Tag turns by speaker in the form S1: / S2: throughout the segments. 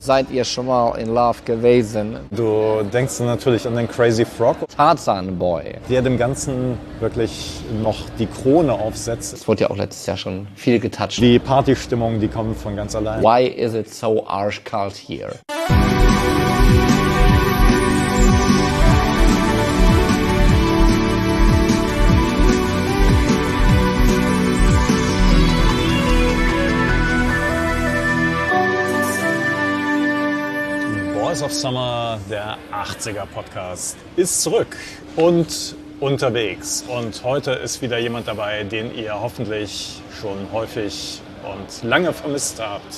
S1: Seid ihr schon mal in Love gewesen?
S2: Du denkst natürlich an den Crazy Frog.
S1: Tarzan Boy.
S2: Der dem Ganzen wirklich noch die Krone aufsetzt.
S1: Es wurde ja auch letztes Jahr schon viel getoucht.
S2: Die Partystimmung, die kommt von ganz allein.
S1: Why is it so arschkalt here?
S2: Boys of Summer, der 80er Podcast, ist zurück und unterwegs. Und heute ist wieder jemand dabei, den ihr hoffentlich schon häufig und lange vermisst habt.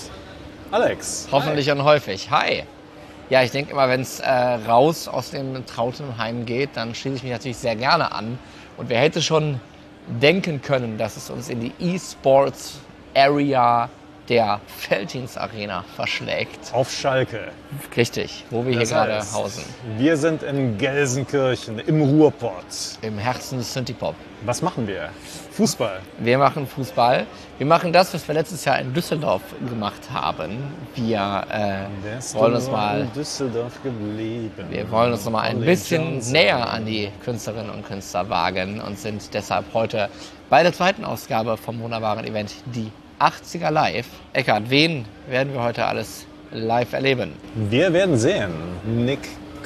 S2: Alex.
S1: Hoffentlich und häufig. Hi. Ja, ich denke immer, wenn es raus aus dem Trautenheim geht, dann schließe ich mich natürlich sehr gerne an. Und wer hätte schon denken können, dass es uns in die E-Sports Area der Veltins Arena verschlägt.
S2: Auf Schalke.
S1: Richtig, wo wir hier gerade hausen.
S2: Wir sind in Gelsenkirchen, im Ruhrpott.
S1: Im Herzen des Synthie-Pop.
S2: Was machen wir? Fußball.
S1: Wir machen Fußball. Wir machen das, was wir letztes Jahr in Düsseldorf gemacht haben. Wir wollen uns mal
S2: in Düsseldorf geblieben.
S1: Wir wollen uns noch mal ein bisschen näher an die Künstlerinnen und Künstler wagen und sind deshalb heute bei der zweiten Ausgabe vom wunderbaren Event Die 80er Live. Eckart, wen werden wir heute alles live erleben?
S2: Wir werden sehen Nick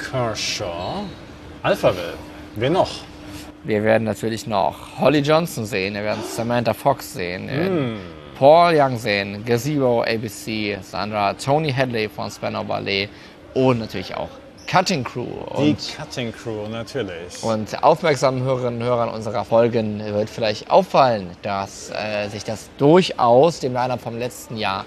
S2: Kershaw, Alphaville. Wer noch?
S1: Wir werden natürlich noch Holly Johnson sehen, wir werden Samantha Fox sehen, wir werden Paul Young sehen, Gazebo, ABC, Sandra, Tony Hadley von Spandau Ballet und natürlich auch Cutting Crew.
S2: Die Cutting Crew, natürlich.
S1: Und aufmerksamen Hörerinnen und Hörern unserer Folgen wird vielleicht auffallen, dass sich das durchaus dem Line-Up vom letzten Jahr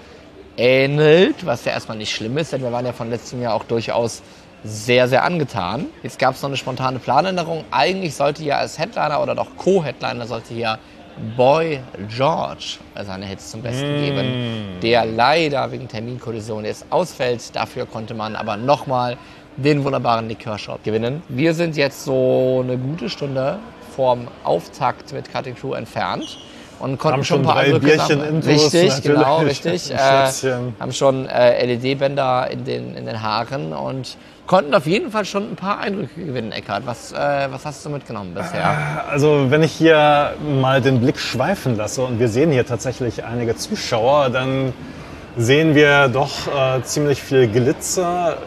S1: ähnelt, was ja erstmal nicht schlimm ist, denn wir waren ja von letztem Jahr auch durchaus sehr, sehr angetan. Jetzt gab es noch eine spontane Planänderung. Eigentlich sollte ja als Headliner oder doch Co-Headliner sollte hier Boy George seine Hits zum Besten geben, der leider wegen Terminkollision jetzt ausfällt. Dafür konnte man aber nochmal den wunderbaren Nick Kershaw gewinnen. Wir sind jetzt so eine gute Stunde vorm Auftakt mit Cutting Crew entfernt und konnten schon ein paar Eindrücke sammeln. Richtig, genau, richtig. Haben schon LED-Bänder in den Haaren und konnten auf jeden Fall schon ein paar Eindrücke gewinnen, Eckart. Was hast du mitgenommen bisher?
S2: Also wenn ich hier mal den Blick schweifen lasse und wir sehen hier tatsächlich einige Zuschauer, dann sehen wir doch ziemlich viel Glitzer,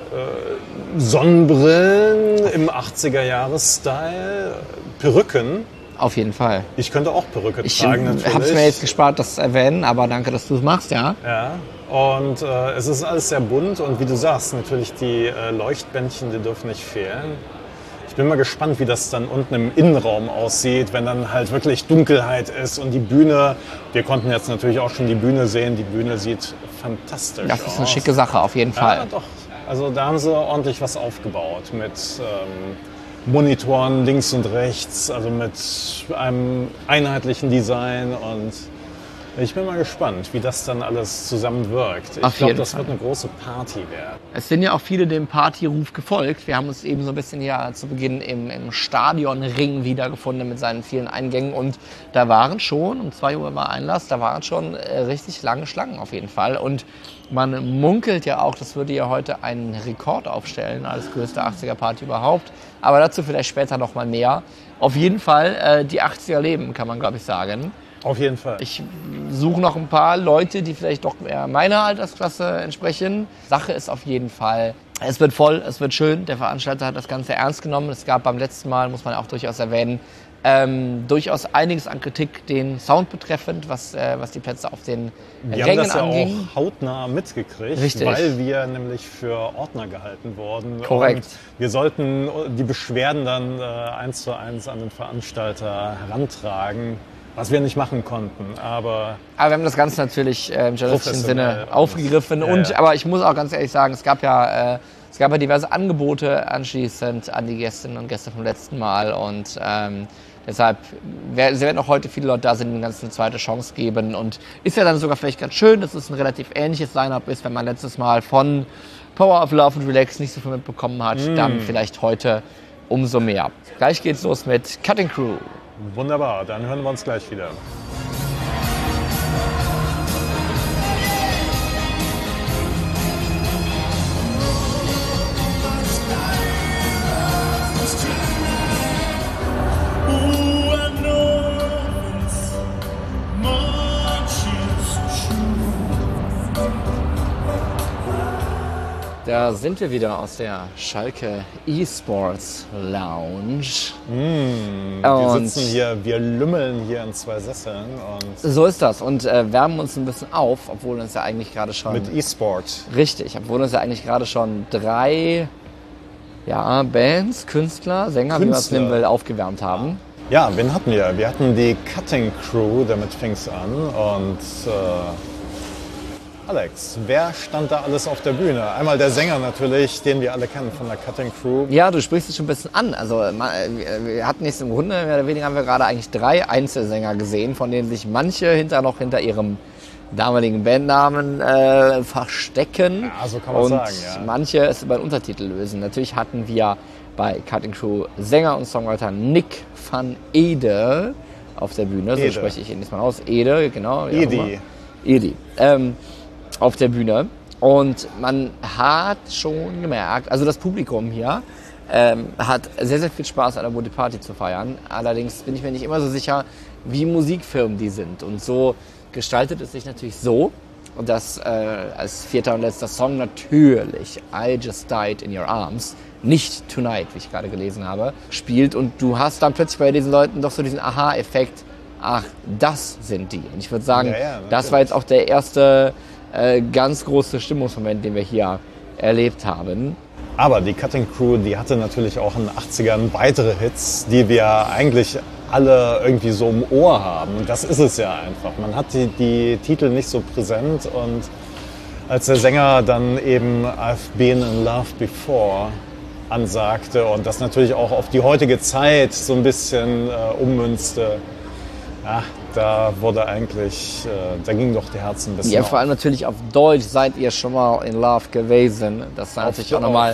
S2: Sonnenbrillen im 80er-Jahres-Style, Perücken.
S1: Auf jeden Fall.
S2: Ich könnte auch Perücke tragen, natürlich.
S1: Ich habe es mir jetzt gespart, das zu erwähnen, aber danke, dass du es machst, ja.
S2: Ja, und es ist alles sehr bunt und wie du sagst, natürlich die Leuchtbändchen, die dürfen nicht fehlen. Ich bin mal gespannt, wie das dann unten im Innenraum aussieht, wenn dann halt wirklich Dunkelheit ist und die Bühne, wir konnten jetzt natürlich auch schon die Bühne sehen, die Bühne sieht fantastisch aus.
S1: Das ist eine schicke Sache, auf jeden Fall.
S2: Ja, doch. Also da haben sie ordentlich was aufgebaut mit Monitoren links und rechts, also mit einem einheitlichen Design und ich bin mal gespannt, wie das dann alles zusammenwirkt. Ich glaube, das wird eine große Party werden.
S1: Es sind ja auch viele dem Partyruf gefolgt. Wir haben uns eben so ein bisschen hier zu Beginn im Stadionring wiedergefunden mit seinen vielen Eingängen und da waren schon, um 2 Uhr war Einlass, da waren schon richtig lange Schlangen auf jeden Fall und man munkelt ja auch, das würde ja heute einen Rekord aufstellen als größte 80er-Party überhaupt, aber dazu vielleicht später noch mal mehr. Auf jeden Fall die 80er leben, kann man glaube ich sagen.
S2: Auf jeden Fall.
S1: Ich suche noch ein paar Leute, die vielleicht doch mehr meiner Altersklasse entsprechen. Sache ist auf jeden Fall, es wird voll, es wird schön. Der Veranstalter hat das Ganze ernst genommen. Es gab beim letzten Mal, muss man auch durchaus erwähnen, durchaus einiges an Kritik den Sound betreffend, was die Plätze auf den Rängen anging.
S2: Wir haben das ja auch hautnah mitgekriegt,
S1: richtig,
S2: weil wir nämlich für Ordner gehalten wurden.
S1: Korrekt.
S2: Und wir sollten die Beschwerden dann 1:1 an den Veranstalter herantragen. Was wir nicht machen konnten, aber
S1: wir haben das Ganze natürlich im journalistischen Sinne aufgegriffen.
S2: Ja.
S1: Aber ich muss auch ganz ehrlich sagen, es gab ja diverse Angebote anschließend an die Gästinnen und Gäste vom letzten Mal. Und deshalb werden auch heute viele Leute da sind, die dem Ganzen eine zweite Chance geben. Und ist ja dann sogar vielleicht ganz schön, dass es ein relativ ähnliches Line-Up ist, wenn man letztes Mal von Power of Love and Relax nicht so viel mitbekommen hat. Dann vielleicht heute umso mehr. Gleich geht's los mit Cutting Crew.
S2: Wunderbar, dann hören wir uns gleich wieder.
S1: Da sind wir wieder aus der Schalke eSports Lounge.
S2: Wir sitzen hier, wir lümmeln hier in 2 Sesseln. Und
S1: so ist das und wärmen uns ein bisschen auf, obwohl uns ja eigentlich gerade schon...
S2: Mit eSport.
S1: Richtig, obwohl uns ja eigentlich gerade schon 3 Bands, Künstler, Sänger, wie man es nennen will, aufgewärmt haben.
S2: Ja, wen hatten wir? Wir hatten die Cutting Crew, damit fing es an. Und Alex, wer stand da alles auf der Bühne? Einmal der Sänger natürlich, den wir alle kennen von der Cutting Crew.
S1: Ja, du sprichst es schon ein bisschen an. Also wir hatten jetzt im Grunde, mehr oder weniger haben wir gerade eigentlich 3 Einzelsänger gesehen, von denen sich manche noch hinter ihrem damaligen Bandnamen verstecken.
S2: Ja, so kann man sagen, ja.
S1: Manche es über einen Untertitel lösen. Natürlich hatten wir bei Cutting Crew Sänger und Songwriter Nick van Ede auf der Bühne. So spreche ich ihn jetzt mal aus. Ede, genau. Edi. Auf der Bühne. Und man hat schon gemerkt, also das Publikum hier hat sehr, sehr viel Spaß an der Woody Party zu feiern. Allerdings bin ich mir nicht immer so sicher, wie Musikfirmen die sind. Und so gestaltet es sich natürlich so, dass als 4. und letzter Song natürlich I Just Died in Your Arms, nicht Tonight, wie ich gerade gelesen habe, spielt. Und du hast dann plötzlich bei diesen Leuten doch so diesen Aha-Effekt, ach, das sind die. Und ich würde sagen, das war jetzt auch der erste ganz große Stimmungsmoment, den wir hier erlebt haben.
S2: Aber die Cutting Crew, die hatte natürlich auch in den 80ern weitere Hits, die wir eigentlich alle irgendwie so im Ohr haben. Und das ist es ja einfach. Man hat die Titel nicht so präsent. Und als der Sänger dann eben I've been in love before ansagte und das natürlich auch auf die heutige Zeit so ein bisschen ummünzte, ja, da wurde eigentlich, da ging doch die Herzen ein bisschen
S1: Ja, vor allem natürlich auf Deutsch seid ihr schon mal in Love gewesen. Das ist natürlich auch nochmal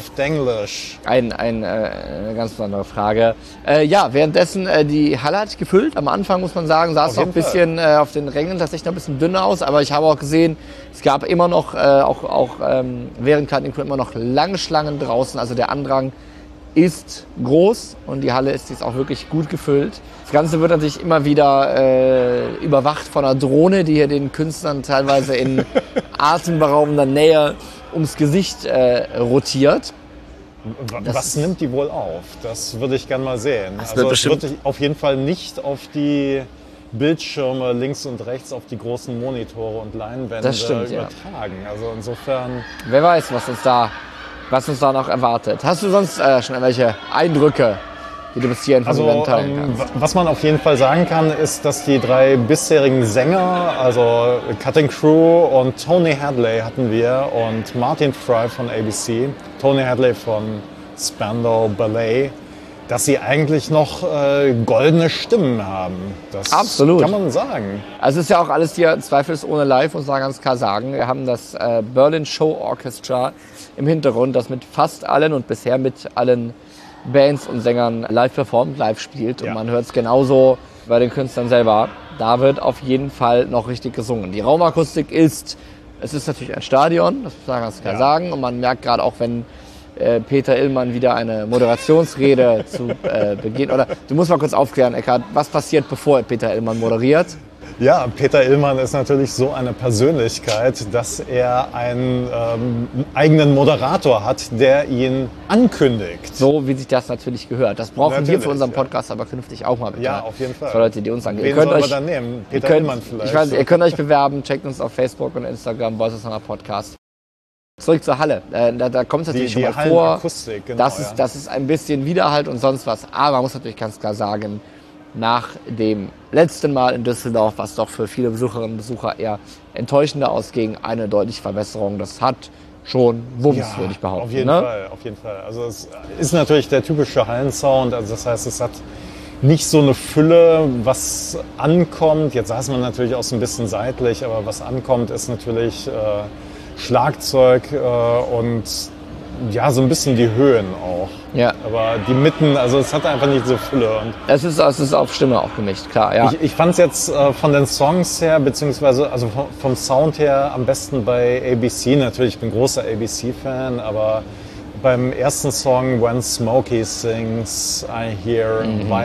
S1: eine ganz besondere Frage. Währenddessen, die Halle hat sich gefüllt. Am Anfang, muss man sagen, sah es noch ein bisschen auf den Rängen tatsächlich noch ein bisschen dünner aus. Aber ich habe auch gesehen, es gab immer noch, während Cutting Crew immer noch lange Schlangen draußen. Also der Andrang ist groß und die Halle ist jetzt auch wirklich gut gefüllt. Das Ganze wird natürlich immer wieder überwacht von einer Drohne, die hier den Künstlern teilweise in atemberaubender Nähe ums Gesicht rotiert.
S2: Was nimmt die wohl auf? Das würde ich gerne mal sehen. Es wird auf jeden Fall nicht auf die Bildschirme links und rechts, auf die großen Monitore und Leinwände übertragen. Ja. Also insofern...
S1: Wer weiß, was uns da noch erwartet. Hast du sonst schon irgendwelche Eindrücke, die du bis hierhin von dem Event teilen kannst?
S2: Was man auf jeden Fall sagen kann, ist, dass die 3 bisherigen Sänger, also Cutting Crew und Tony Hadley hatten wir und Martin Fry von ABC, Tony Hadley von Spandau Ballet, dass sie eigentlich noch goldene Stimmen haben. Das
S1: Absolut.
S2: Kann man sagen.
S1: Also es ist ja auch alles hier zweifelsohne live, muss man ganz klar sagen. Wir haben das Berlin Show Orchestra im Hintergrund, das mit fast allen und bisher mit allen Bands und Sängern live performt, live spielt. Und man hört es genauso bei den Künstlern selber. Da wird auf jeden Fall noch richtig gesungen. Die Raumakustik es ist natürlich ein Stadion, das muss man ganz klar sagen. Und man merkt gerade auch, wenn Peter Illmann wieder eine Moderationsrede zu Beginn, oder du musst mal kurz aufklären, Eckhard, was passiert, bevor Peter Illmann moderiert?
S2: Ja, Peter Illmann ist natürlich so eine Persönlichkeit, dass er einen eigenen Moderator hat, der ihn ankündigt.
S1: So wie sich das natürlich gehört. Das brauchen wir für unseren Podcast aber künftig auch mal bitte.
S2: Ja, auf jeden Fall.
S1: Für Leute, die uns angehen.
S2: Wen sollen wir dann nehmen? Peter Illmann vielleicht?
S1: Ich weiß, ihr könnt euch bewerben, checkt uns auf Facebook und Instagram, Voices on our Podcast. Zurück zur Halle. Da kommt es natürlich schon mal vor.
S2: Akustik, genau,
S1: das ist ein bisschen Widerhalt und sonst was. Aber man muss natürlich ganz klar sagen, nach dem letzten Mal in Düsseldorf, was doch für viele Besucherinnen und Besucher eher enttäuschender ausging, eine deutliche Verbesserung. Das hat schon Wumms, würde ich behaupten.
S2: Auf jeden Fall. Also es ist natürlich der typische Hallensound. Also das heißt, es hat nicht so eine Fülle, was ankommt. Jetzt saß man natürlich auch so ein bisschen seitlich, aber was ankommt, ist natürlich Schlagzeug und ja, so ein bisschen die Höhen auch.
S1: Ja.
S2: Aber die Mitten, also es hat einfach nicht so Fülle. Und
S1: es ist auf Stimme auch gemischt, klar. Ja.
S2: Ich fand es jetzt von den Songs her, beziehungsweise also vom Sound her am besten bei ABC. Natürlich, ich bin großer ABC-Fan, aber beim ersten Song, When Smokey Sings, I Hear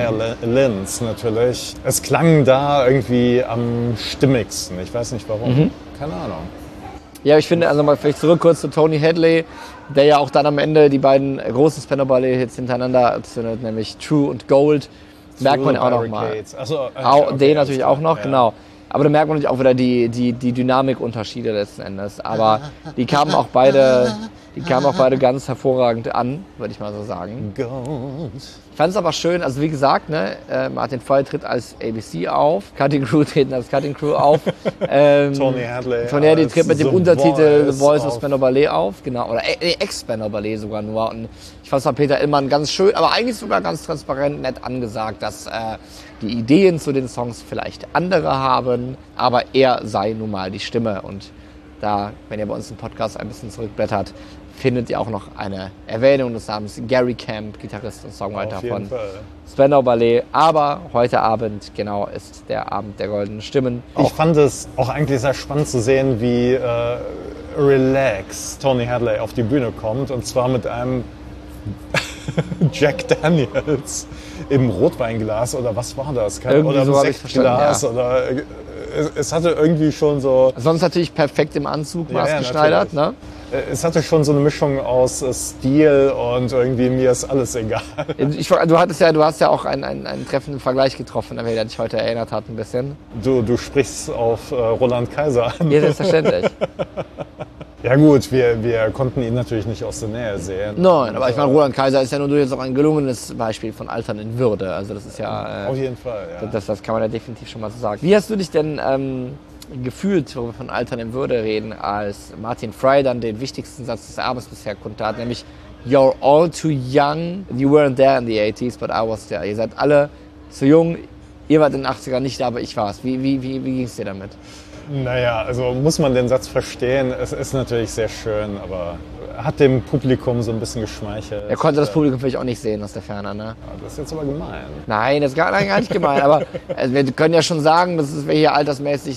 S2: Violins natürlich. Es klang da irgendwie am stimmigsten. Ich weiß nicht warum. Keine Ahnung.
S1: Ja, ich finde, also mal vielleicht zurück kurz zu Tony Hadley, der ja auch dann am Ende die beiden großen Spandau Ballet-Hits hintereinander zündet, nämlich True und Gold. Merkt man auch noch mal.
S2: Also,
S1: okay, den natürlich auch noch, genau. Aber da merkt man natürlich auch wieder die Dynamikunterschiede letzten Endes. Aber die kamen auch beide ganz hervorragend an, würde ich mal so sagen. Ich fand es aber schön, also wie gesagt, ne, Martin Foy tritt als ABC auf, Cutting Crew treten als Cutting Crew auf.
S2: Tony Hadley
S1: tritt mit dem Untertitel The Voice of
S2: auf.
S1: Spandau Ballet auf, genau, oder Ex-Spandau Ballet sogar nur. Und ich fand es von Peter Illmann ganz schön, aber eigentlich sogar ganz transparent, nett angesagt, dass die Ideen zu den Songs vielleicht andere haben, aber er sei nun mal die Stimme. Und da, wenn ihr bei uns im Podcast ein bisschen zurückblättert, findet ihr auch noch eine Erwähnung des Namens Gary Camp, Gitarrist und Songwriter von Spandau Ballet. Aber heute Abend, genau, ist der Abend der goldenen Stimmen.
S2: Ich fand es auch eigentlich sehr spannend zu sehen, wie relaxed Tony Hadley auf die Bühne kommt. Und zwar mit einem Jack Daniels im Rotweinglas oder was war das? Oder
S1: so
S2: im Sektglas. Oder es hatte irgendwie schon so...
S1: Sonst natürlich perfekt im Anzug maßgeschneidert, ne?
S2: Es hatte schon so eine Mischung aus Stil und irgendwie mir ist alles egal.
S1: Du hast ja auch einen treffenden Vergleich getroffen, der dich heute erinnert hat ein bisschen.
S2: Du sprichst auf Roland Kaiser an.
S1: Ja, selbstverständlich.
S2: Ja gut, wir konnten ihn natürlich nicht aus der Nähe sehen.
S1: Nein, aber ich meine, Roland Kaiser ist ja nur durchaus auch ein gelungenes Beispiel von Altern in Würde. Also das ist ja...
S2: auf jeden Fall, ja.
S1: Das kann man ja definitiv schon mal so sagen. Wie hast du dich denn gefühlt, wo wir von Altern in Würde reden, als Martin Fry dann den wichtigsten Satz des Abends bisher kundtat, nämlich You're all too young, you weren't there in the 80s, but I was there. Ihr seid alle zu jung, ihr wart in den 80ern nicht da, aber ich war's. Wie ging es dir damit?
S2: Naja, also muss man den Satz verstehen. Es ist natürlich sehr schön, aber hat dem Publikum so ein bisschen geschmeichelt.
S1: Er konnte das Publikum vielleicht auch nicht sehen aus der Ferne, ne?
S2: Ja, das ist jetzt aber gemein.
S1: Nein, das ist gar nicht gemein. Aber also wir können ja schon sagen, dass wir hier altersmäßig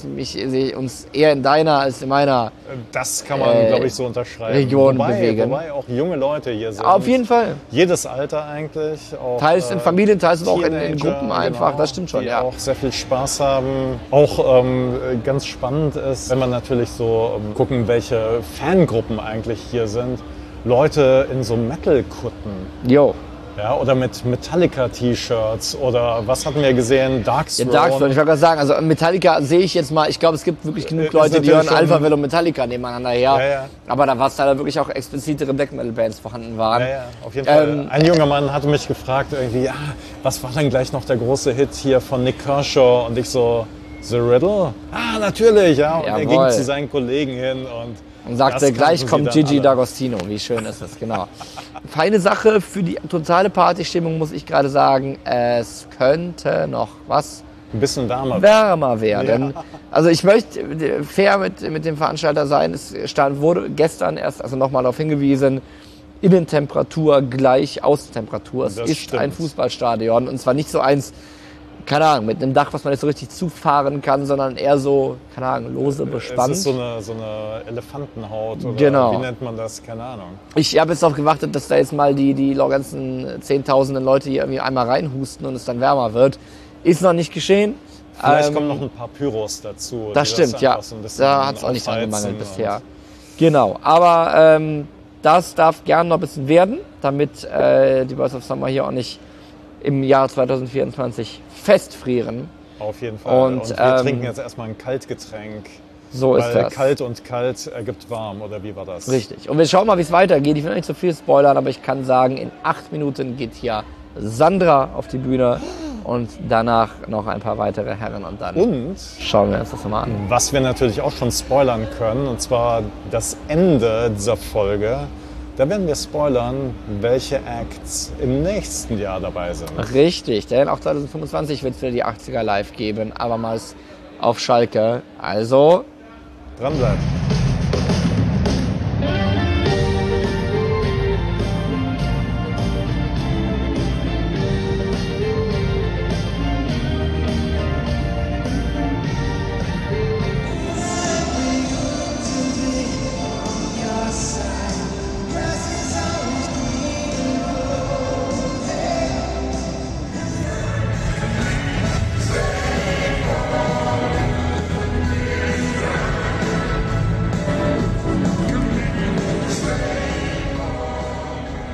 S1: uns eher in deiner als in meiner
S2: das kann man, glaube ich, so unterschreiben.
S1: Region bewegen.
S2: Wobei auch junge Leute hier sind.
S1: Auf jeden Fall.
S2: Jedes Alter eigentlich. Auch,
S1: teils in Familien, teils aber auch in
S2: Teenager,
S1: Gruppen einfach.
S2: Genau,
S1: Das stimmt schon,
S2: die
S1: ja.
S2: auch sehr viel Spaß haben. Auch ganz spannend ist, wenn man natürlich so gucken, welche Fangruppen eigentlich hier sind. Leute in so Metal-Kutten.
S1: Jo.
S2: Ja, oder mit Metallica-T-Shirts oder was hatten wir gesehen? Darkthrone.
S1: Ja, Darkthrone, ich wollte gerade sagen, also Metallica sehe ich jetzt mal, ich glaube, es gibt wirklich genug Leute, die hören Alphaville und Metallica nebeneinander her. Ja. Aber da war es da wirklich auch explizitere Black Metal Bands vorhanden waren.
S2: Ja, auf jeden Fall. Ein junger Mann hatte mich gefragt irgendwie, was war denn gleich noch der große Hit hier von Nick Kershaw? Und ich so, The Riddle? Ah, natürlich, ja. Und er ging zu seinen Kollegen hin und
S1: sagte, gleich kommt Gigi D'Agostino. Wie schön ist das, genau. Feine Sache für die totale Partystimmung, muss ich gerade sagen. Es könnte noch
S2: ein bisschen
S1: wärmer werden. Ja. Also ich möchte fair mit dem Veranstalter sein. Es wurde gestern erst nochmal darauf hingewiesen, Innentemperatur gleich Außentemperatur. Es ist ein Fußballstadion und zwar nicht so eins, keine Ahnung, mit einem Dach, was man nicht so richtig zufahren kann, sondern eher so, keine Ahnung, lose bespannt.
S2: Es ist so eine Elefantenhaut oder
S1: genau.
S2: Wie nennt man das? Keine Ahnung.
S1: Ich habe jetzt darauf gewartet, dass da jetzt mal die ganzen Zehntausenden Leute hier irgendwie einmal reinhusten und es dann wärmer wird. Ist noch nicht geschehen.
S2: Vielleicht kommen noch ein paar Pyros dazu.
S1: Das stimmt, ja. So da hat es auch nicht dran gemangelt bisher. Genau, aber das darf gerne noch ein bisschen werden, damit die Birds of Summer hier auch nicht im Jahr 2024 festfrieren.
S2: Auf jeden Fall. Und wir trinken jetzt erstmal ein Kaltgetränk.
S1: So ist das.
S2: Kalt und kalt ergibt warm, oder wie war das?
S1: Richtig. Und wir schauen mal, wie es weitergeht. Ich will nicht so viel spoilern, aber ich kann sagen, in 8 Minuten geht hier Sandra auf die Bühne und danach noch ein paar weitere Herren und dann schauen wir uns das nochmal an.
S2: Was wir natürlich auch schon spoilern können, und zwar das Ende dieser Folge. Da werden wir spoilern, welche Acts im nächsten Jahr dabei sind.
S1: Richtig, denn auch 2025 wird es wieder die 80er live geben, abermals auf Schalke. Also
S2: dranbleiben.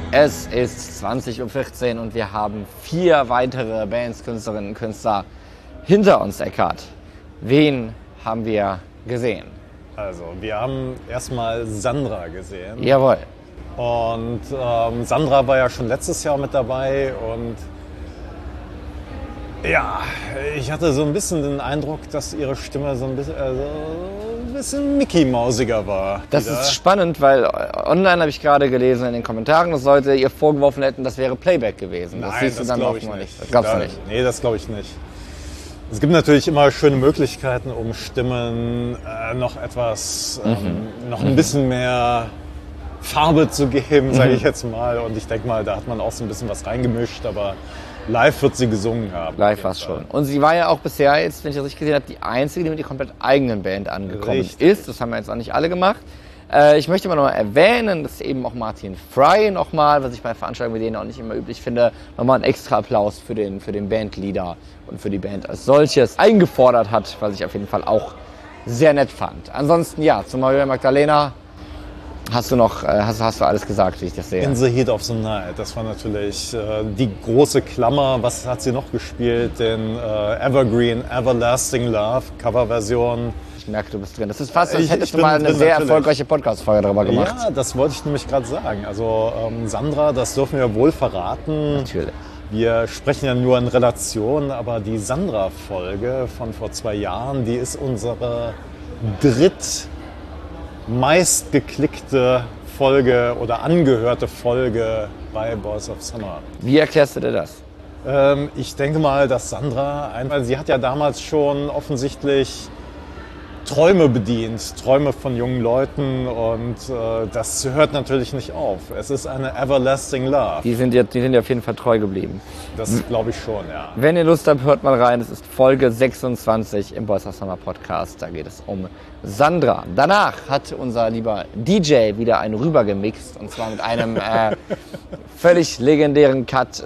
S1: Es ist 20:14 Uhr und wir haben 4 weitere Bands, Künstlerinnen und Künstler hinter uns, Eckhard. Wen haben wir gesehen?
S2: Also, wir haben erstmal Sandra gesehen.
S1: Jawohl.
S2: Und Sandra war ja schon letztes Jahr mit dabei und ja, ich hatte so ein bisschen den Eindruck, dass ihre Stimme so ein bisschen Mickey-mausiger war.
S1: Das ist spannend, weil online habe ich gerade gelesen in den Kommentaren, dass Leute ihr vorgeworfen hätten, das wäre Playback gewesen.
S2: Nein,
S1: siehst du dann
S2: glaube
S1: auch
S2: ich
S1: mal
S2: nicht.
S1: nicht. Das glaubst du nicht.
S2: Nee, das glaube ich nicht. Es gibt natürlich immer schöne Möglichkeiten, um Stimmen noch etwas, noch ein bisschen mehr Farbe zu geben, sage ich jetzt mal. Und ich denke mal, da hat man auch so ein bisschen was reingemischt, aber live wird sie gesungen haben.
S1: Live war es schon. Und sie war ja auch bisher jetzt, wenn ich das richtig gesehen habe, die einzige, die mit ihrer komplett eigenen Band angekommen ist. Das haben wir jetzt auch nicht alle gemacht. Ich möchte mal nochmal erwähnen, dass eben auch Martin Fry nochmal, was ich bei Veranstaltungen mit denen auch nicht immer üblich finde, nochmal einen extra Applaus für den Bandleader und für die Band als solches eingefordert hat, was ich auf jeden Fall auch sehr nett fand. Ansonsten ja, zu Maria Magdalena hast du noch, hast du alles gesagt, wie ich das sehe?
S2: In the Heat of the Night, das war natürlich die große Klammer. Was hat sie noch gespielt? Den Evergreen, Everlasting Love, Coverversion.
S1: Ich merke, du bist drin. Das ist fast, als hättest du mal eine sehr erfolgreiche Podcast-Folge darüber gemacht.
S2: Ja, das wollte ich nämlich gerade sagen. Also Sandra, das dürfen wir wohl verraten.
S1: Natürlich.
S2: Wir sprechen ja nur in Relation, aber die Sandra-Folge von vor 2 Jahren, die ist unsere meistgeklickte Folge oder angehörte Folge bei Boys of Summer.
S1: Wie erklärst du dir das?
S2: Ich denke mal, dass Sandra, sie hat ja damals schon offensichtlich Träume bedient, Träume von jungen Leuten und das hört natürlich nicht auf. Es ist eine Everlasting Love.
S1: Die sind ja auf jeden Fall treu geblieben.
S2: Das glaube ich schon, ja.
S1: Wenn ihr Lust habt, hört mal rein. Es ist Folge 26 im Boys of Summer Podcast. Da geht es um Sandra. Danach hat unser lieber DJ wieder einen rübergemixt und zwar mit einem völlig legendären Cut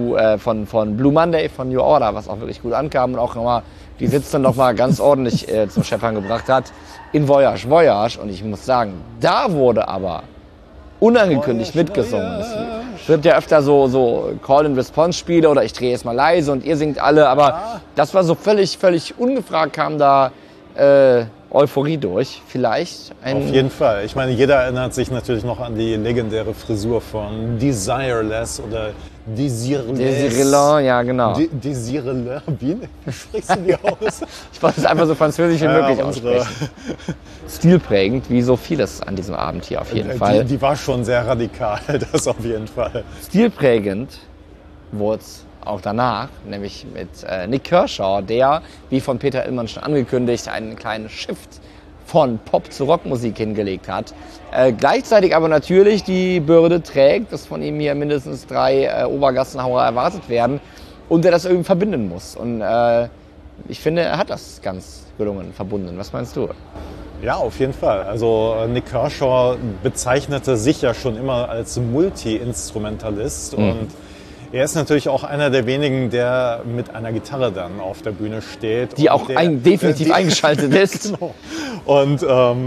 S1: von Blue Monday von New Order, was auch wirklich gut ankam und auch nochmal die Sitzung noch mal ganz ordentlich zum Scheppern gebracht hat. In Voyage, Voyage. Und ich muss sagen, da wurde aber unangekündigt mitgesungen. Es gibt ja öfter so Call-and-Response-Spiele oder ich drehe es mal leise und ihr singt alle. Aber das war so völlig ungefragt, kam da Euphorie durch. Vielleicht
S2: auf jeden Fall. Ich meine, jeder erinnert sich natürlich noch an die legendäre Frisur von Desireless oder Desireless.
S1: Desireless, ja genau.
S2: Desireless, wie sprichst du die aus?
S1: Ich wollte es einfach so französisch wie möglich aussprechen. Stilprägend, wie so vieles an diesem Abend hier auf jeden Fall.
S2: Die war schon sehr radikal, das auf jeden Fall.
S1: Stilprägend wurde es auch danach, nämlich mit Nick Kershaw, der, wie von Peter Illmann schon angekündigt, einen kleinen Shift von Pop zu Rockmusik hingelegt hat. Gleichzeitig aber natürlich die Bürde trägt, dass von ihm hier mindestens 3 Obergassenhauer erwartet werden und der das irgendwie verbinden muss. Und ich finde, er hat das ganz gelungen verbunden. Was meinst du?
S2: Ja, auf jeden Fall. Also Nick Kershaw bezeichnete sich ja schon immer als Multi-Instrumentalist und er ist natürlich auch einer der wenigen, der mit einer Gitarre dann auf der Bühne steht.
S1: Die auch definitiv eingeschaltet ist.
S2: Genau. Und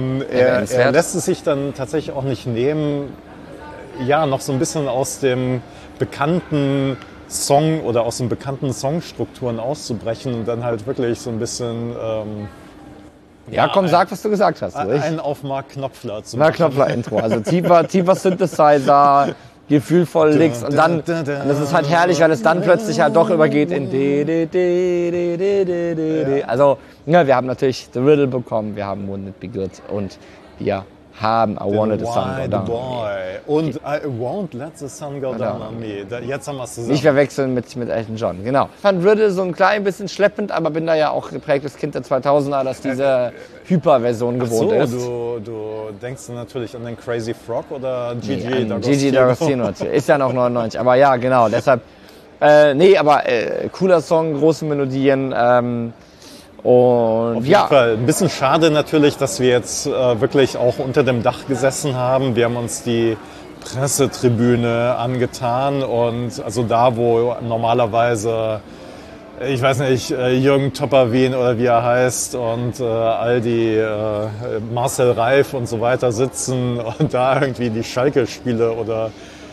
S2: er lässt es sich dann tatsächlich auch nicht nehmen, ja, noch so ein bisschen aus dem bekannten Song oder aus den bekannten Songstrukturen auszubrechen und dann halt wirklich so ein bisschen...
S1: ja, komm, sag, was du gesagt hast.
S2: Einen auf Mark Knopfler zu
S1: machen. Mark Knopfler-Intro. Also tiefer Synthesizer... gefühlvoll Licks und dann, und das ist halt herrlich, weil es dann plötzlich halt doch übergeht in also, ja, wir haben natürlich The Riddle bekommen, wir haben Wouldn't It Be Good und wir haben I Wanted the Sun Go Down
S2: und I Won't Let the Sun Go Down on Me. Jetzt haben wir es zusammen.
S1: Nicht verwechseln mit Elton John, genau. Ich fand Riddle so ein klein bisschen schleppend, aber bin da ja auch geprägtes Kind der 2000er, dass diese Hyper-Version gewohnt ist.
S2: Du denkst natürlich an den Crazy Frog oder Gigi D'Agostino?
S1: Gigi D'Agostino, ist ja noch 99, aber ja, genau, deshalb, cooler Song, große Melodien, und
S2: auf jeden Fall. Ein bisschen schade natürlich, dass wir jetzt wirklich auch unter dem Dach gesessen haben. Wir haben uns die Pressetribüne angetan und also da, wo normalerweise, ich weiß nicht, Jürgen Topperwien oder wie er heißt und all die Marcel Reif und so weiter sitzen und da irgendwie die Schalke-Spiele oder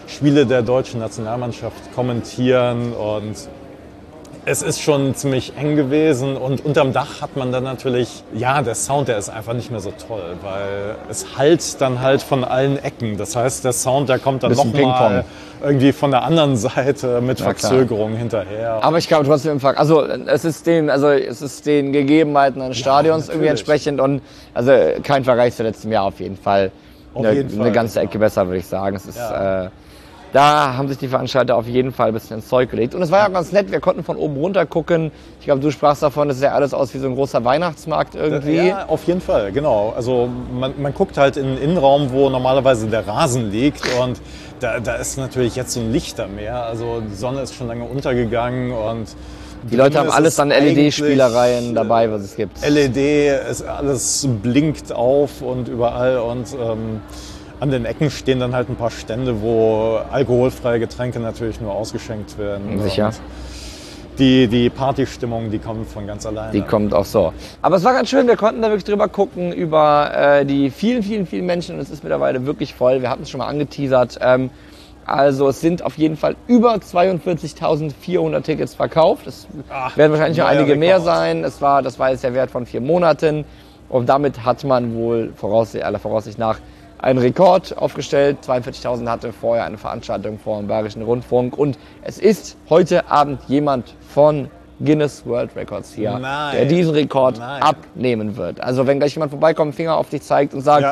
S2: Spiele der deutschen Nationalmannschaft kommentieren und es ist schon ziemlich eng gewesen und unterm Dach hat man dann natürlich, ja, der Sound, der ist einfach nicht mehr so toll, weil es hallt dann halt von allen Ecken. Das heißt, der Sound, der kommt dann nochmal irgendwie von der anderen Seite mit Verzögerung hinterher.
S1: Aber ich glaube trotzdem, es ist den Gegebenheiten eines Stadions irgendwie entsprechend und also kein Vergleich zu letztem Jahr auf jeden Fall. Eine ganze Ecke besser, würde ich sagen. Es ist, da haben sich die Veranstalter auf jeden Fall ein bisschen ins Zeug gelegt. Und es war ja auch ganz nett, wir konnten von oben runter gucken. Ich glaube, du sprachst davon, es sah alles aus wie so ein großer Weihnachtsmarkt irgendwie.
S2: Ja, auf jeden Fall, genau. Also man guckt halt in den Innenraum, wo normalerweise der Rasen liegt und da ist natürlich jetzt so ein Lichtermeer. Also die Sonne ist schon lange untergegangen und
S1: die Leute haben alles an LED-Spielereien dabei, was es gibt.
S2: LED, alles blinkt auf und überall und an den Ecken stehen dann halt ein paar Stände, wo alkoholfreie Getränke natürlich nur ausgeschenkt werden.
S1: Sicher.
S2: Und die Partystimmung, die kommt von ganz alleine.
S1: Die kommt auch so. Aber es war ganz schön, wir konnten da wirklich drüber gucken, über die vielen, vielen, vielen Menschen. Und es ist mittlerweile wirklich voll. Wir hatten es schon mal angeteasert. Also es sind auf jeden Fall über 42.400 Tickets verkauft. Es werden wahrscheinlich noch einige mehr sein. Das war jetzt der Wert von 4 Monaten. Und damit hat man wohl aller Voraussicht nach einen Rekord aufgestellt. 42.000 hatte vorher eine Veranstaltung vor dem Bayerischen Rundfunk. Und es ist heute Abend jemand von Guinness World Records hier, der diesen Rekord abnehmen wird. Also wenn gleich jemand vorbeikommt, Finger auf dich zeigt und sagt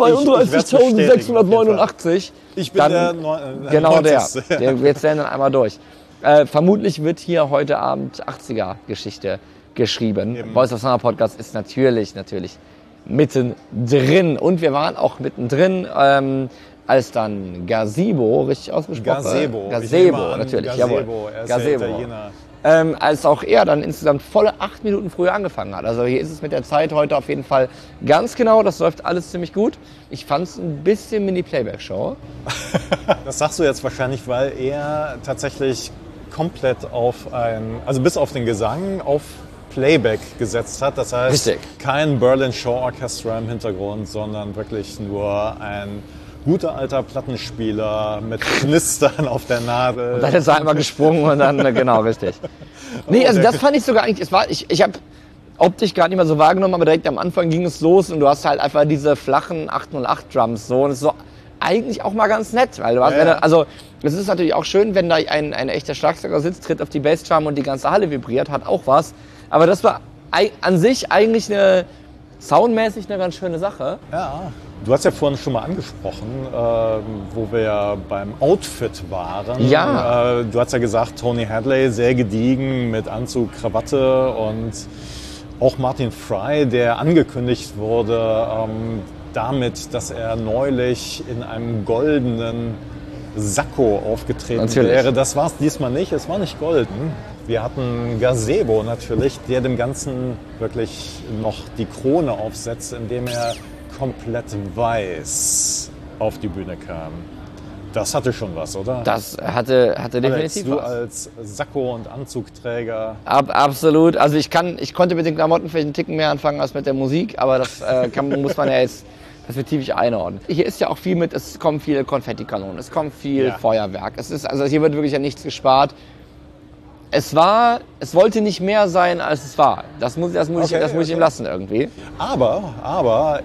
S1: 32.689,
S2: ich bin
S1: dann genau der. Wir zählen dann einmal durch. Vermutlich wird hier heute Abend 80er-Geschichte geschrieben. Voice of Summer Podcast ist natürlich mittendrin. Und wir waren auch mittendrin, als dann Gazebo, richtig ausgesprochen? Gazebo, natürlich.
S2: Gazebo, er ist
S1: Gazebo.
S2: ja Italiener.
S1: Als auch er dann insgesamt volle 8 Minuten früher angefangen hat. Also hier ist es mit der Zeit heute auf jeden Fall ganz genau. Das läuft alles ziemlich gut. Ich fand es ein bisschen Mini-Playback-Show.
S2: Das sagst du jetzt wahrscheinlich, weil er tatsächlich komplett also bis auf den Gesang, auf Playback gesetzt hat. Das heißt, kein Berlin Show Orchestra im Hintergrund, sondern wirklich nur ein guter alter Plattenspieler mit Knistern auf der Nadel.
S1: Und dann ist er einmal gesprungen und dann, genau, richtig. Nee, also das fand ich sogar eigentlich, ich habe optisch gar nicht mehr so wahrgenommen, aber direkt am Anfang ging es los und du hast halt einfach diese flachen 808 Drums so und es ist so eigentlich auch mal ganz nett, weil du hast, also es ist natürlich auch schön, wenn da ein echter Schlagzeuger sitzt, tritt auf die Bassdrum und die ganze Halle vibriert, hat auch was. Aber das war an sich eigentlich soundmäßig eine ganz schöne Sache.
S2: Ja, du hast ja vorhin schon mal angesprochen, wo wir ja beim Outfit waren.
S1: Ja.
S2: Du hast ja gesagt, Tony Hadley sehr gediegen mit Anzug, Krawatte und auch Martin Fry, der angekündigt wurde damit, dass er neulich in einem goldenen Sakko aufgetreten wäre. Das war es diesmal nicht, es war nicht golden. Wir hatten Gazebo natürlich, der dem Ganzen wirklich noch die Krone aufsetzt, indem er komplett weiß auf die Bühne kam. Das hatte schon was, oder?
S1: Das hatte definitiv
S2: du
S1: was.
S2: als Sakko- und Anzugträger.
S1: Absolut. Also ich konnte mit den Klamotten vielleicht einen Ticken mehr anfangen als mit der Musik, aber das muss man ja jetzt perspektivisch einordnen. Hier ist ja auch viel es kommen viele Konfettikanonen, es kommt viel Feuerwerk. Also hier wird wirklich ja nichts gespart. Es wollte nicht mehr sein, als es war. Das muss ich ihm lassen irgendwie.
S2: Aber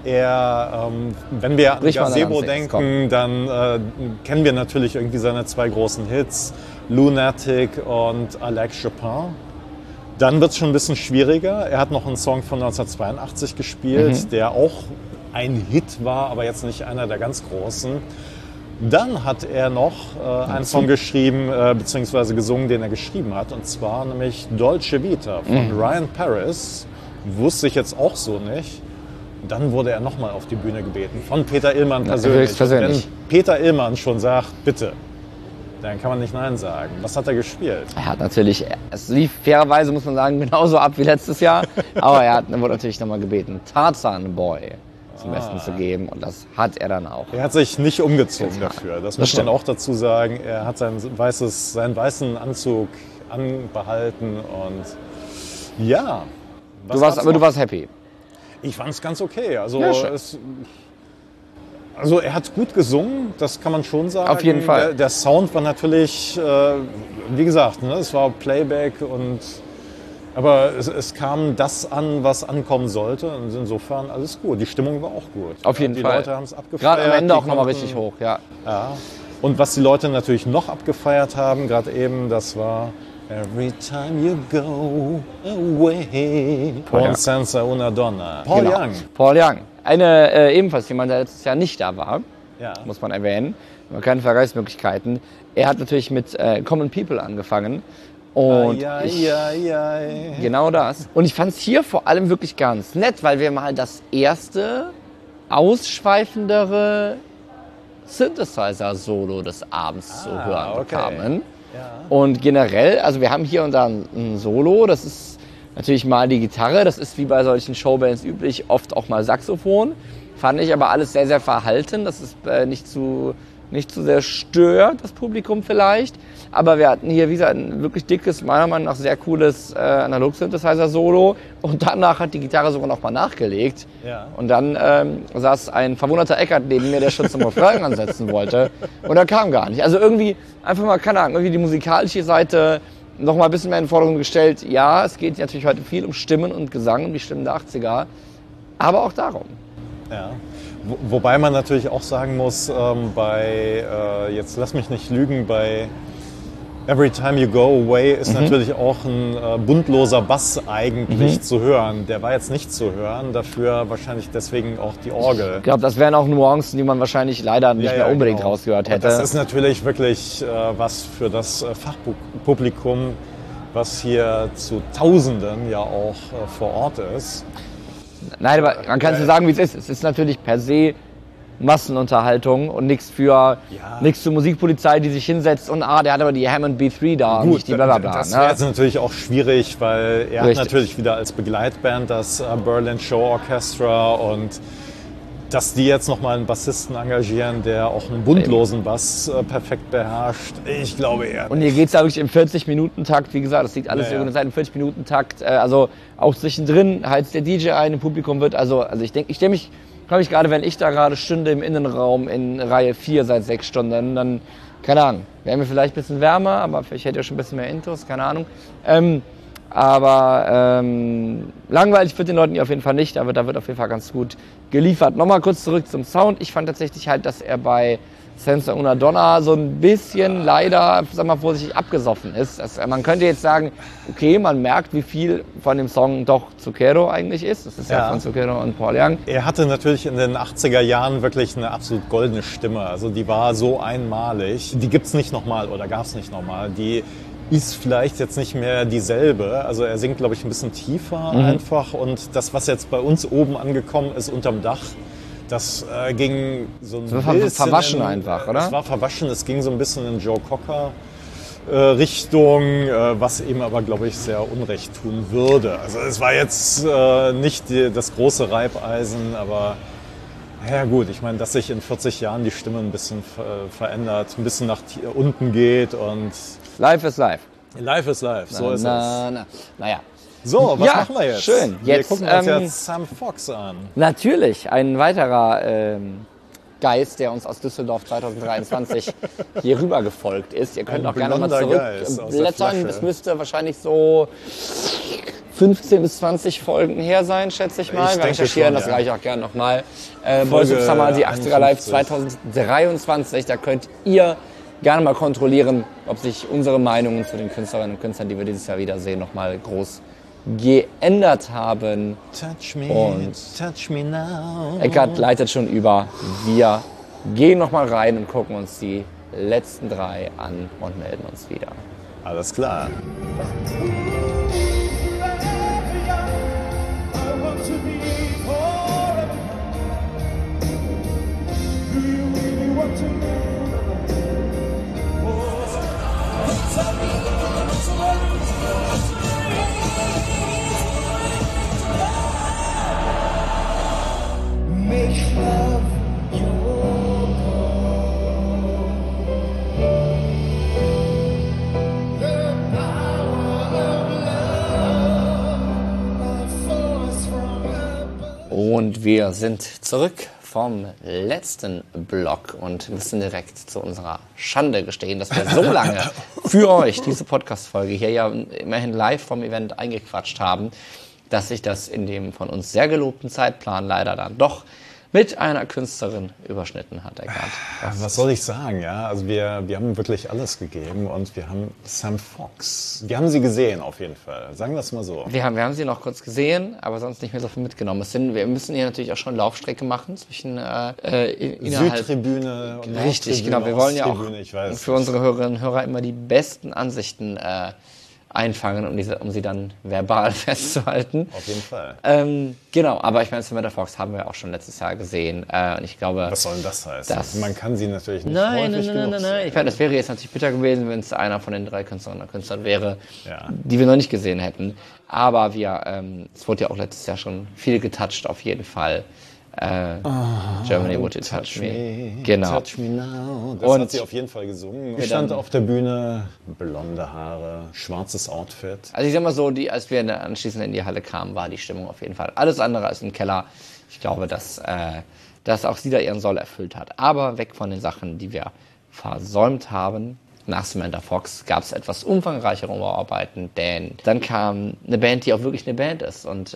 S2: wenn wir an Gazebo denken, dann kennen wir natürlich irgendwie seine 2 großen Hits, Lunatic und Alex Chopin. Dann wird es schon ein bisschen schwieriger. Er hat noch einen Song von 1982 gespielt, der auch ein Hit war, aber jetzt nicht einer der ganz großen. Dann hat er noch einen Song geschrieben, beziehungsweise gesungen, den er geschrieben hat, und zwar nämlich Dolce Vita von Ryan Paris. Wusste ich jetzt auch so nicht. Dann wurde er nochmal auf die Bühne gebeten, von Peter Illmann persönlich. Wenn Peter Illmann schon sagt, bitte, dann kann man nicht Nein sagen. Was hat er gespielt?
S1: Er hat natürlich, es lief fairerweise, muss man sagen, genauso ab wie letztes Jahr, aber er wurde natürlich nochmal gebeten, Tarzan Boy zum Besten zu geben, und das hat er dann auch.
S2: Er hat sich nicht umgezogen dafür, das muss man auch dazu sagen. Er hat seinen weißen Anzug anbehalten und ja.
S1: Du warst happy.
S2: Ich fand es ganz okay. Also Also er hat gut gesungen, das kann man schon sagen.
S1: Auf jeden Fall.
S2: Der Sound war natürlich, wie gesagt, ne, es war Playback aber es kam das an, was ankommen sollte. Und insofern alles gut. Die Stimmung war auch gut.
S1: Auf jeden
S2: die
S1: Fall.
S2: Leute haben es abgefeiert.
S1: Gerade am Ende auch nochmal richtig hoch, ja.
S2: Ja. Und was die Leute natürlich noch abgefeiert haben, gerade eben, das war Every time you go away. Con senza una donna. Paul Young.
S1: Paul Young. Ebenfalls jemand, der letztes Jahr nicht da war, muss man erwähnen. Aber keine Vergleichsmöglichkeiten. Er hat natürlich mit Common People angefangen. Und genau das. Und ich fand es hier vor allem wirklich ganz nett, weil wir mal das erste ausschweifendere Synthesizer-Solo des Abends zu hören bekamen. Ja. Und generell, also wir haben hier und da ein Solo, das ist natürlich mal die Gitarre, das ist wie bei solchen Showbands üblich, oft auch mal Saxophon. Fand ich aber alles sehr, sehr verhalten, das ist nicht zu sehr stört, das Publikum vielleicht. Aber wir hatten hier, wie gesagt, ein wirklich dickes, meiner Meinung nach sehr cooles Analog-Synthesizer-Solo. Und danach hat die Gitarre sogar noch mal nachgelegt. Ja. Und dann saß ein verwunderter Eckart neben mir, der schon zum Refrain ansetzen wollte. Und er kam gar nicht. Also irgendwie einfach mal, keine Ahnung, irgendwie die musikalische Seite noch mal ein bisschen mehr in den Vordergrund gestellt. Ja, es geht natürlich heute viel um Stimmen und Gesang, um die Stimmen der 80er. Aber auch darum.
S2: Ja. Wobei man natürlich auch sagen muss, jetzt lass mich nicht lügen, bei Every Time You Go Away ist natürlich auch ein buntloser Bass eigentlich zu hören. Der war jetzt nicht zu hören, dafür wahrscheinlich deswegen auch die Orgel.
S1: Ich glaube, das wären auch Nuancen, die man wahrscheinlich leider nicht mehr unbedingt rausgehört hätte.
S2: Und das ist natürlich wirklich was für das Fachpublikum, was hier zu Tausenden ja auch vor Ort ist.
S1: Nein, aber man kann es sagen, wie es ist. Es ist natürlich per se Massenunterhaltung und nichts zur Musikpolizei, die sich hinsetzt und der hat aber die Hammond B3 da und nicht die blablabla.
S2: Das wäre jetzt natürlich auch schwierig, weil er hat natürlich wieder als Begleitband das Berlin Show Orchestra und dass die jetzt nochmal einen Bassisten engagieren, der auch einen buntlosen Bass perfekt beherrscht, ich glaube eher.
S1: Und hier geht es ja wirklich im 40-Minuten-Takt, wie gesagt, das liegt alles über eine Zeit im 40-Minuten-Takt, also auch zwischendrin heizt der DJ ein, im Publikum wird, also ich stelle mich, glaube ich, gerade wenn ich da gerade stünde im Innenraum in Reihe 4 seit 6 Stunden, dann, keine Ahnung, wäre mir vielleicht ein bisschen wärmer, aber vielleicht hätte ich schon ein bisschen mehr Intus, keine Ahnung. Aber langweilig wird den Leuten hier auf jeden Fall nicht, aber da wird auf jeden Fall ganz gut geliefert. Nochmal kurz zurück zum Sound. Ich fand tatsächlich halt, dass er bei Senza una Donna so ein bisschen leider, sag mal vorsichtig, abgesoffen ist. Man könnte jetzt sagen, okay, man merkt, wie viel von dem Song doch Zucchero eigentlich ist. Das ist ja von Zucchero und Paul Young.
S2: Er hatte natürlich in den 80er Jahren wirklich eine absolut goldene Stimme. Also die war so einmalig. Die gibt's nicht nochmal oder gab's nicht nochmal. Die ist vielleicht jetzt nicht mehr dieselbe. Also er singt, glaube ich, ein bisschen tiefer einfach. Und das, was jetzt bei uns oben angekommen ist, unterm Dach, das ging so ein bisschen
S1: verwaschen einfach, oder?
S2: Es war verwaschen, es ging so ein bisschen in Joe Cocker Richtung, was ihm aber, glaube ich, sehr Unrecht tun würde. Also es war jetzt nicht das große Reibeisen, aber ja gut, ich meine, dass sich in 40 Jahren die Stimme ein bisschen verändert, ein bisschen nach unten geht und...
S1: Life is life.
S2: Life is life, so ist es.
S1: Naja.
S2: So, was machen wir jetzt?
S1: Schön.
S2: Wir gucken uns jetzt Sam Fox an.
S1: Natürlich, ein weiterer Geist, der uns aus Düsseldorf 2023 hier rüber gefolgt ist. Ihr könnt auch gerne mal zurückblättern. Es müsste wahrscheinlich so 15 bis 20 Folgen her sein, schätze ich mal. Wir recherchieren das gleich auch gerne nochmal. Boys of Summer, die 80er Live 2023. Da könnt ihr gerne mal kontrollieren, ob sich unsere Meinungen zu den Künstlerinnen und Künstlern, die wir dieses Jahr wiedersehen, nochmal groß geändert haben.
S2: Touch me now.
S1: Eckart leitet schon über. Wir gehen nochmal rein und gucken uns die letzten 3 an und melden uns wieder.
S2: Alles klar.
S1: Und wir sind zurück vom letzten Blog und müssen direkt zu unserer Schande gestehen, dass wir so lange für euch diese Podcast-Folge hier ja immerhin live vom Event eingequatscht haben, dass sich das in dem von uns sehr gelobten Zeitplan leider dann doch mit einer Künstlerin überschnitten hat, Eckart.
S2: Was soll ich sagen, ja? Also wir haben wirklich alles gegeben und wir haben Sam Fox. Wir haben sie gesehen auf jeden Fall, sagen wir es mal so.
S1: Wir haben sie noch kurz gesehen, aber sonst nicht mehr so viel mitgenommen. Wir müssen hier natürlich auch schon Laufstrecke machen zwischen innerhalb
S2: Südtribüne und Nordtribüne,
S1: richtig, genau. Wir wollen ja auch für unsere Hörerinnen und Hörer immer die besten Ansichten einfangen, um sie dann verbal festzuhalten.
S2: Auf jeden Fall.
S1: Genau, aber ich meine, Samantha Fox haben wir auch schon letztes Jahr gesehen. Und ich glaube,
S2: was soll denn das heißen? Man kann sie natürlich nicht
S1: Nein.
S2: sehen.
S1: Ich meine, das wäre jetzt natürlich bitter gewesen, wenn es einer von den 3 Künstlerinnen und Künstlern wäre, die wir noch nicht gesehen hätten. Aber es wurde ja auch letztes Jahr schon viel getoucht, auf jeden Fall. Germany Would You Touch Me. Genau.
S2: Touch Me Now. Das hat sie auf jeden Fall gesungen. Ich stand auf der Bühne, blonde Haare, schwarzes Outfit.
S1: Also ich sag mal so, als wir anschließend in die Halle kamen, war die Stimmung auf jeden Fall alles andere als im Keller. Ich glaube, dass auch sie da ihren Soll erfüllt hat. Aber weg von den Sachen, die wir versäumt haben. Nach Samantha Fox gab es etwas umfangreichere Arbeiten, denn dann kam eine Band, die auch wirklich eine Band ist. Und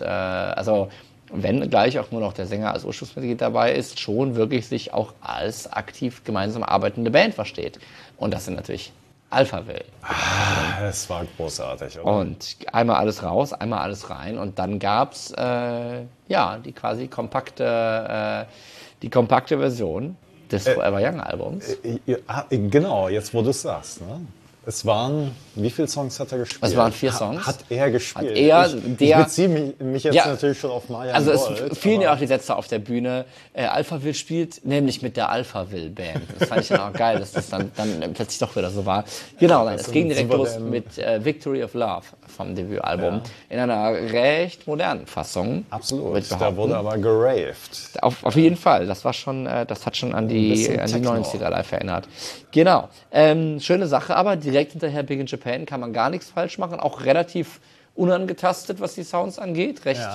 S1: wenn gleich auch nur noch der Sänger als Ursprungsmitglied dabei ist, schon wirklich sich auch als aktiv gemeinsam arbeitende Band versteht. Und das sind natürlich Alphaville.
S2: Es war großartig. Oder?
S1: Und einmal alles raus, einmal alles rein. Und dann gab's die quasi kompakte Version des Forever Young Albums.
S2: Genau, jetzt wo du es sagst. Ne? Es waren, wie viele Songs hat er gespielt?
S1: Es waren 4 Songs.
S2: Hat er gespielt?
S1: Ich
S2: beziehe mich jetzt natürlich schon auf Marian Gold.
S1: Also es fielen ja auch die Sätze auf der Bühne. Alphaville spielt nämlich mit der Alphaville Band. Das fand ich dann auch geil, dass das dann plötzlich doch wieder so war. Genau, es ging direkt los mit Victory of Love vom Debütalbum. In einer recht modernen Fassung.
S2: Absolut, da wurde aber geraved.
S1: Auf jeden Fall, das hat schon an die 90er live erinnert. Genau, schöne Sache, aber direkt hinterher Big in Japan kann man gar nichts falsch machen, auch relativ unangetastet, was die Sounds angeht, recht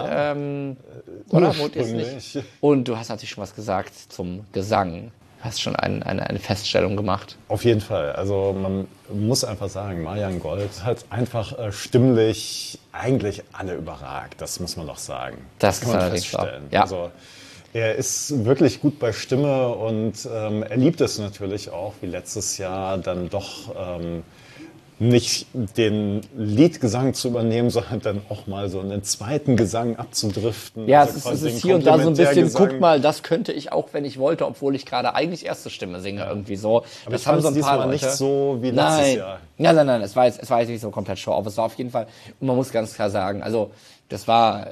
S2: ursprünglich.
S1: Und du hast natürlich schon was gesagt zum Gesang. Du hast schon eine Feststellung gemacht.
S2: Auf jeden Fall. Also man muss einfach sagen, Marian Gold hat einfach stimmlich eigentlich alle überragt. Das muss man doch sagen.
S1: Das
S2: kann man feststellen. Ja. Also er ist wirklich gut bei Stimme und er liebt es natürlich auch, wie letztes Jahr dann doch nicht den Liedgesang zu übernehmen, sondern dann auch mal so einen zweiten Gesang abzudriften.
S1: Ja, also es ist hier und da so ein bisschen, guck mal, das könnte ich auch, wenn ich wollte, obwohl ich gerade eigentlich erste Stimme singe, irgendwie so.
S2: Aber das haben so ein paar Leute nicht so wie letztes Jahr.
S1: Nein, es war jetzt nicht so komplett Show-off. Es war auf jeden Fall, und man muss ganz klar sagen, also das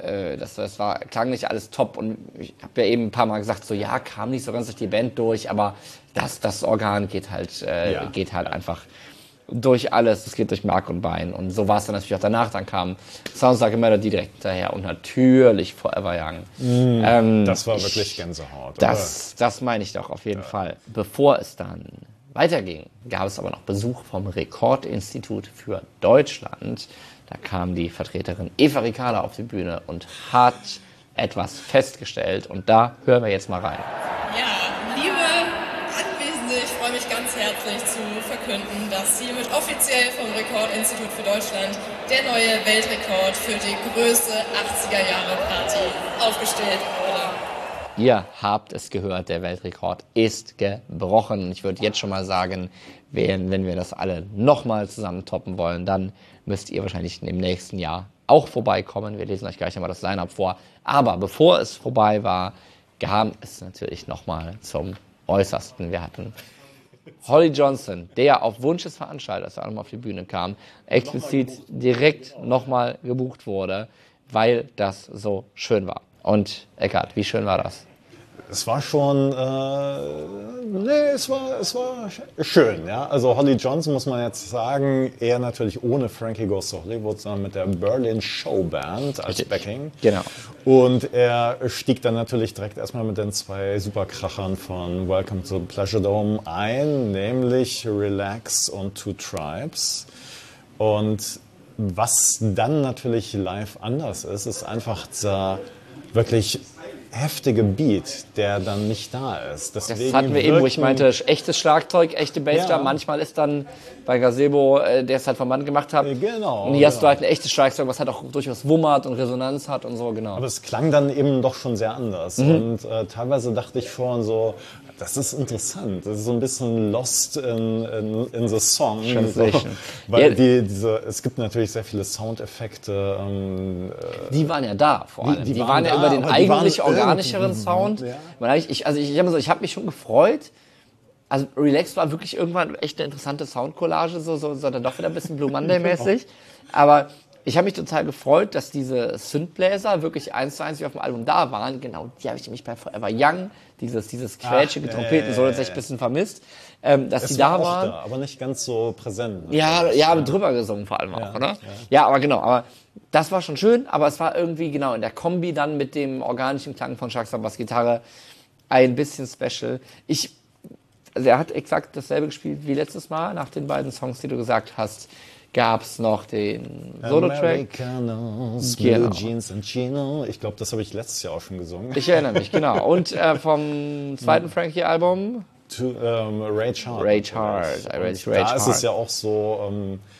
S1: klang nicht alles top und ich habe ja eben ein paar Mal gesagt, so ja, kam nicht so ganz durch die Band durch, aber das Organ geht halt einfach durch alles, es geht durch Mark und Bein und so war es dann natürlich auch danach, dann kam Sounds Like a Melody direkt hinterher und natürlich Forever Young.
S2: Das war wirklich Gänsehaut,
S1: das meine ich doch auf jeden Fall. Bevor es dann weiterging, gab es aber noch Besuch vom Rekordinstitut für Deutschland. Da kam die Vertreterin Eva Riccarda auf die Bühne und hat etwas festgestellt. Und da hören wir jetzt mal rein.
S3: Ja, liebe Anwesende, ich freue mich ganz herzlich zu verkünden, dass hiermit offiziell vom Rekordinstitut für Deutschland der neue Weltrekord für die größte 80er-Jahre-Party aufgestellt wurde.
S1: Ihr habt es gehört, der Weltrekord ist gebrochen. Ich würde jetzt schon mal sagen, wenn wir das alle nochmal zusammen toppen wollen, dann müsst ihr wahrscheinlich im nächsten Jahr auch vorbeikommen. Wir lesen euch gleich nochmal das Line-Up vor. Aber bevor es vorbei war, kam es natürlich nochmal zum Äußersten. Wir hatten Holly Johnson, der auf Wunsch des Veranstalters auch nochmal auf die Bühne kam, explizit direkt nochmal gebucht wurde, weil das so schön war. Und Eckart, wie schön war das?
S2: Es war schon, es war schön, ja. Also Holly Johnson muss man jetzt sagen, eher natürlich ohne Frankie Goes to Hollywood, sondern mit der Berlin Show Band als Backing.
S1: Genau.
S2: Und er stieg dann natürlich direkt erstmal mit den 2 Superkrachern von Welcome to the Pleasure Dome ein, nämlich Relax und Two Tribes. Und was dann natürlich live anders ist einfach dieser wirklich heftige Beat, der dann nicht da ist. Deswegen
S1: Das hatten wir eben, wo ich meinte, echtes Schlagzeug, echte Bassdrum.
S2: Ja.
S1: Manchmal ist dann bei Gazebo, der es halt vom Band gemacht hat.
S2: Genau.
S1: Und hier hast du halt ein echtes Schlagzeug, was halt auch durchaus wummert und Resonanz hat und so, genau.
S2: Aber es klang dann eben doch schon sehr anders. Und teilweise dachte ich schon so, das ist interessant. Das ist so ein bisschen lost in the song. So, weil es gibt natürlich sehr viele Soundeffekte.
S1: Die waren ja da vor allem. Die waren ja
S2: da,
S1: über den
S2: aber die
S1: eigentlich
S2: waren
S1: organischeren Sound.
S2: Ja.
S1: Ich habe mich schon gefreut. Also Relax war wirklich irgendwann echt eine interessante Soundcollage, so dann doch wieder ein bisschen Blue Monday-mäßig. Aber ich habe mich total gefreut, dass diese Synthbläser wirklich 1:1 wie auf dem Album da waren. Genau, die habe ich nämlich bei Forever Young, dieses quetschige Trompeten-Solo, das ich ein bisschen vermisst, dass die da waren.
S2: Aber nicht ganz so präsent.
S1: Ja, drüber gesungen vor allem auch, oder? Ja, aber genau, aber das war schon schön, aber es war irgendwie genau in der Kombi dann mit dem organischen Klang von Chuck Sabas Gitarre ein bisschen special. Also er hat exakt dasselbe gespielt wie letztes Mal. Nach den beiden Songs, die du gesagt hast, gab es noch den Solo-Track.
S2: Blue Jeans and Chino. Ich glaube, das habe ich letztes Jahr auch schon gesungen.
S1: Ich erinnere mich, genau. Und vom zweiten Frankie-Album?
S2: Rage Hard.
S1: Rage Hard.
S2: Da ist es ja auch so,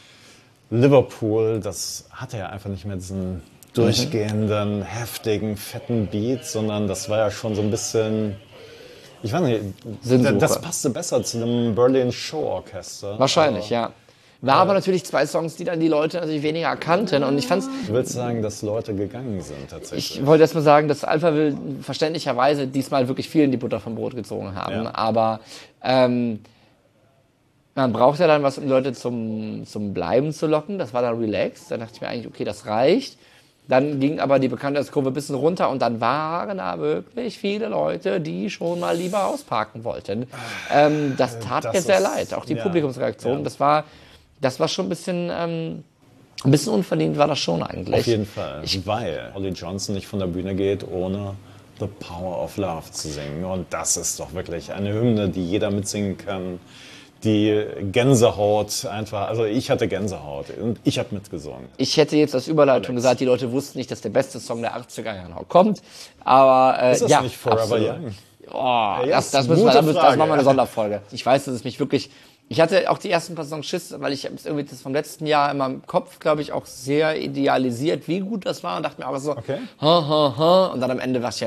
S2: Liverpool, das hatte ja einfach nicht mehr diesen durchgehenden, heftigen, fetten Beat, sondern das war ja schon so ein bisschen... Ich weiß nicht, das passte besser zu einem Berlin Show Orchester.
S1: Wahrscheinlich, ja. War aber natürlich zwei Songs, die dann die Leute natürlich weniger kannten. Und ich fand's.
S2: Du willst sagen, dass Leute gegangen sind tatsächlich?
S1: Ich wollte erst mal sagen, dass Alpha will verständlicherweise diesmal wirklich vielen die Butter vom Brot gezogen haben. Ja. Aber man braucht ja dann was, um die Leute zum Bleiben zu locken. Das war dann Relax. Da dachte ich mir eigentlich, okay, das reicht. Dann ging aber die Bekanntheitskurve ein bisschen runter und dann waren da wirklich viele Leute, die schon mal lieber ausparken wollten. Das tat mir sehr leid, auch die Publikumsreaktion. Ja. Das war schon ein bisschen unverdient war das schon eigentlich.
S2: Auf jeden Fall, weil Holly Johnson nicht von der Bühne geht, ohne The Power of Love zu singen. Und das ist doch wirklich eine Hymne, die jeder mitsingen kann. Die Gänsehaut einfach, also ich hatte Gänsehaut und ich habe mitgesungen.
S1: Ich hätte jetzt als Überleitung gesagt, die Leute wussten nicht, dass der beste Song der 80er Jahre noch kommt, aber
S2: ist das nicht Forever Young?
S1: Oh, das machen wir eine Sonderfolge. Ich weiß, dass es mich wirklich... Ich hatte auch die ersten paar Songs Schiss, weil ich irgendwie das vom letzten Jahr in meinem Kopf, glaube ich, auch sehr idealisiert, wie gut das war und dachte mir auch so, und dann am Ende war ich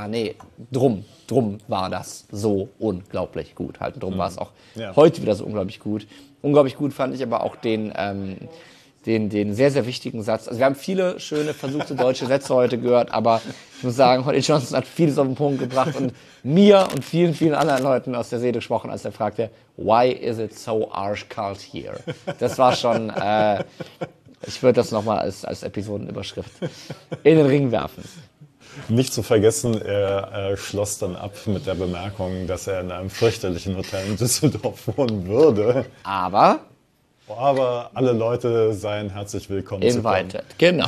S1: drum war das so unglaublich gut. Halt, drum war es auch heute wieder so unglaublich gut. Unglaublich gut fand ich aber auch den sehr, sehr wichtigen Satz. Also wir haben viele schöne versuchte deutsche Sätze heute gehört, aber ich muss sagen, Holly Johnson hat vieles auf den Punkt gebracht und mir und vielen, vielen anderen Leuten aus der Seele gesprochen, als er fragte, why is it so arsch kalt here? Das war schon, ich würde das nochmal als Episodenüberschrift in den Ring werfen.
S2: Nicht zu vergessen, er schloss dann ab mit der Bemerkung, dass er in einem fürchterlichen Hotel in Düsseldorf wohnen würde. Aber alle Leute seien herzlich willkommen.
S1: Invited, genau.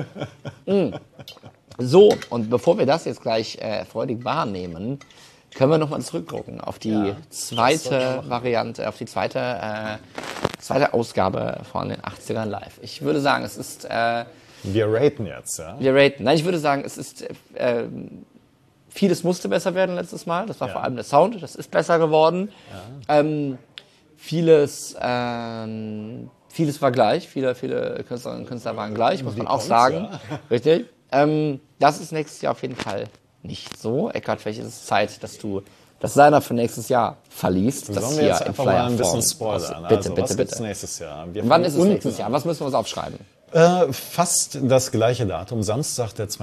S1: So, und bevor wir das jetzt gleich freudig wahrnehmen, können wir nochmal zurückgucken auf die zweite Variante, auf die zweite Ausgabe von den 80ern live. Ich würde sagen, es ist...
S2: wir raten jetzt, ja?
S1: Wir raten. Nein, ich würde sagen, es ist... vieles musste besser werden letztes Mal. Das war vor allem der Sound, das ist besser geworden. Ja. Vieles war gleich, viele Künstlerinnen und Künstler waren gleich, muss man auch sagen. Ja. Richtig. Das ist nächstes Jahr auf jeden Fall nicht so. Eckhard, vielleicht ist es Zeit, dass du das Signer für nächstes Jahr verliest.
S2: Sollen wir jetzt einfach mal ein bisschen spoilern?
S1: Bitte.
S2: Was nächstes Jahr?
S1: Wann ist es nächstes Jahr? Was müssen wir uns aufschreiben?
S2: Fast das gleiche Datum, Samstag, der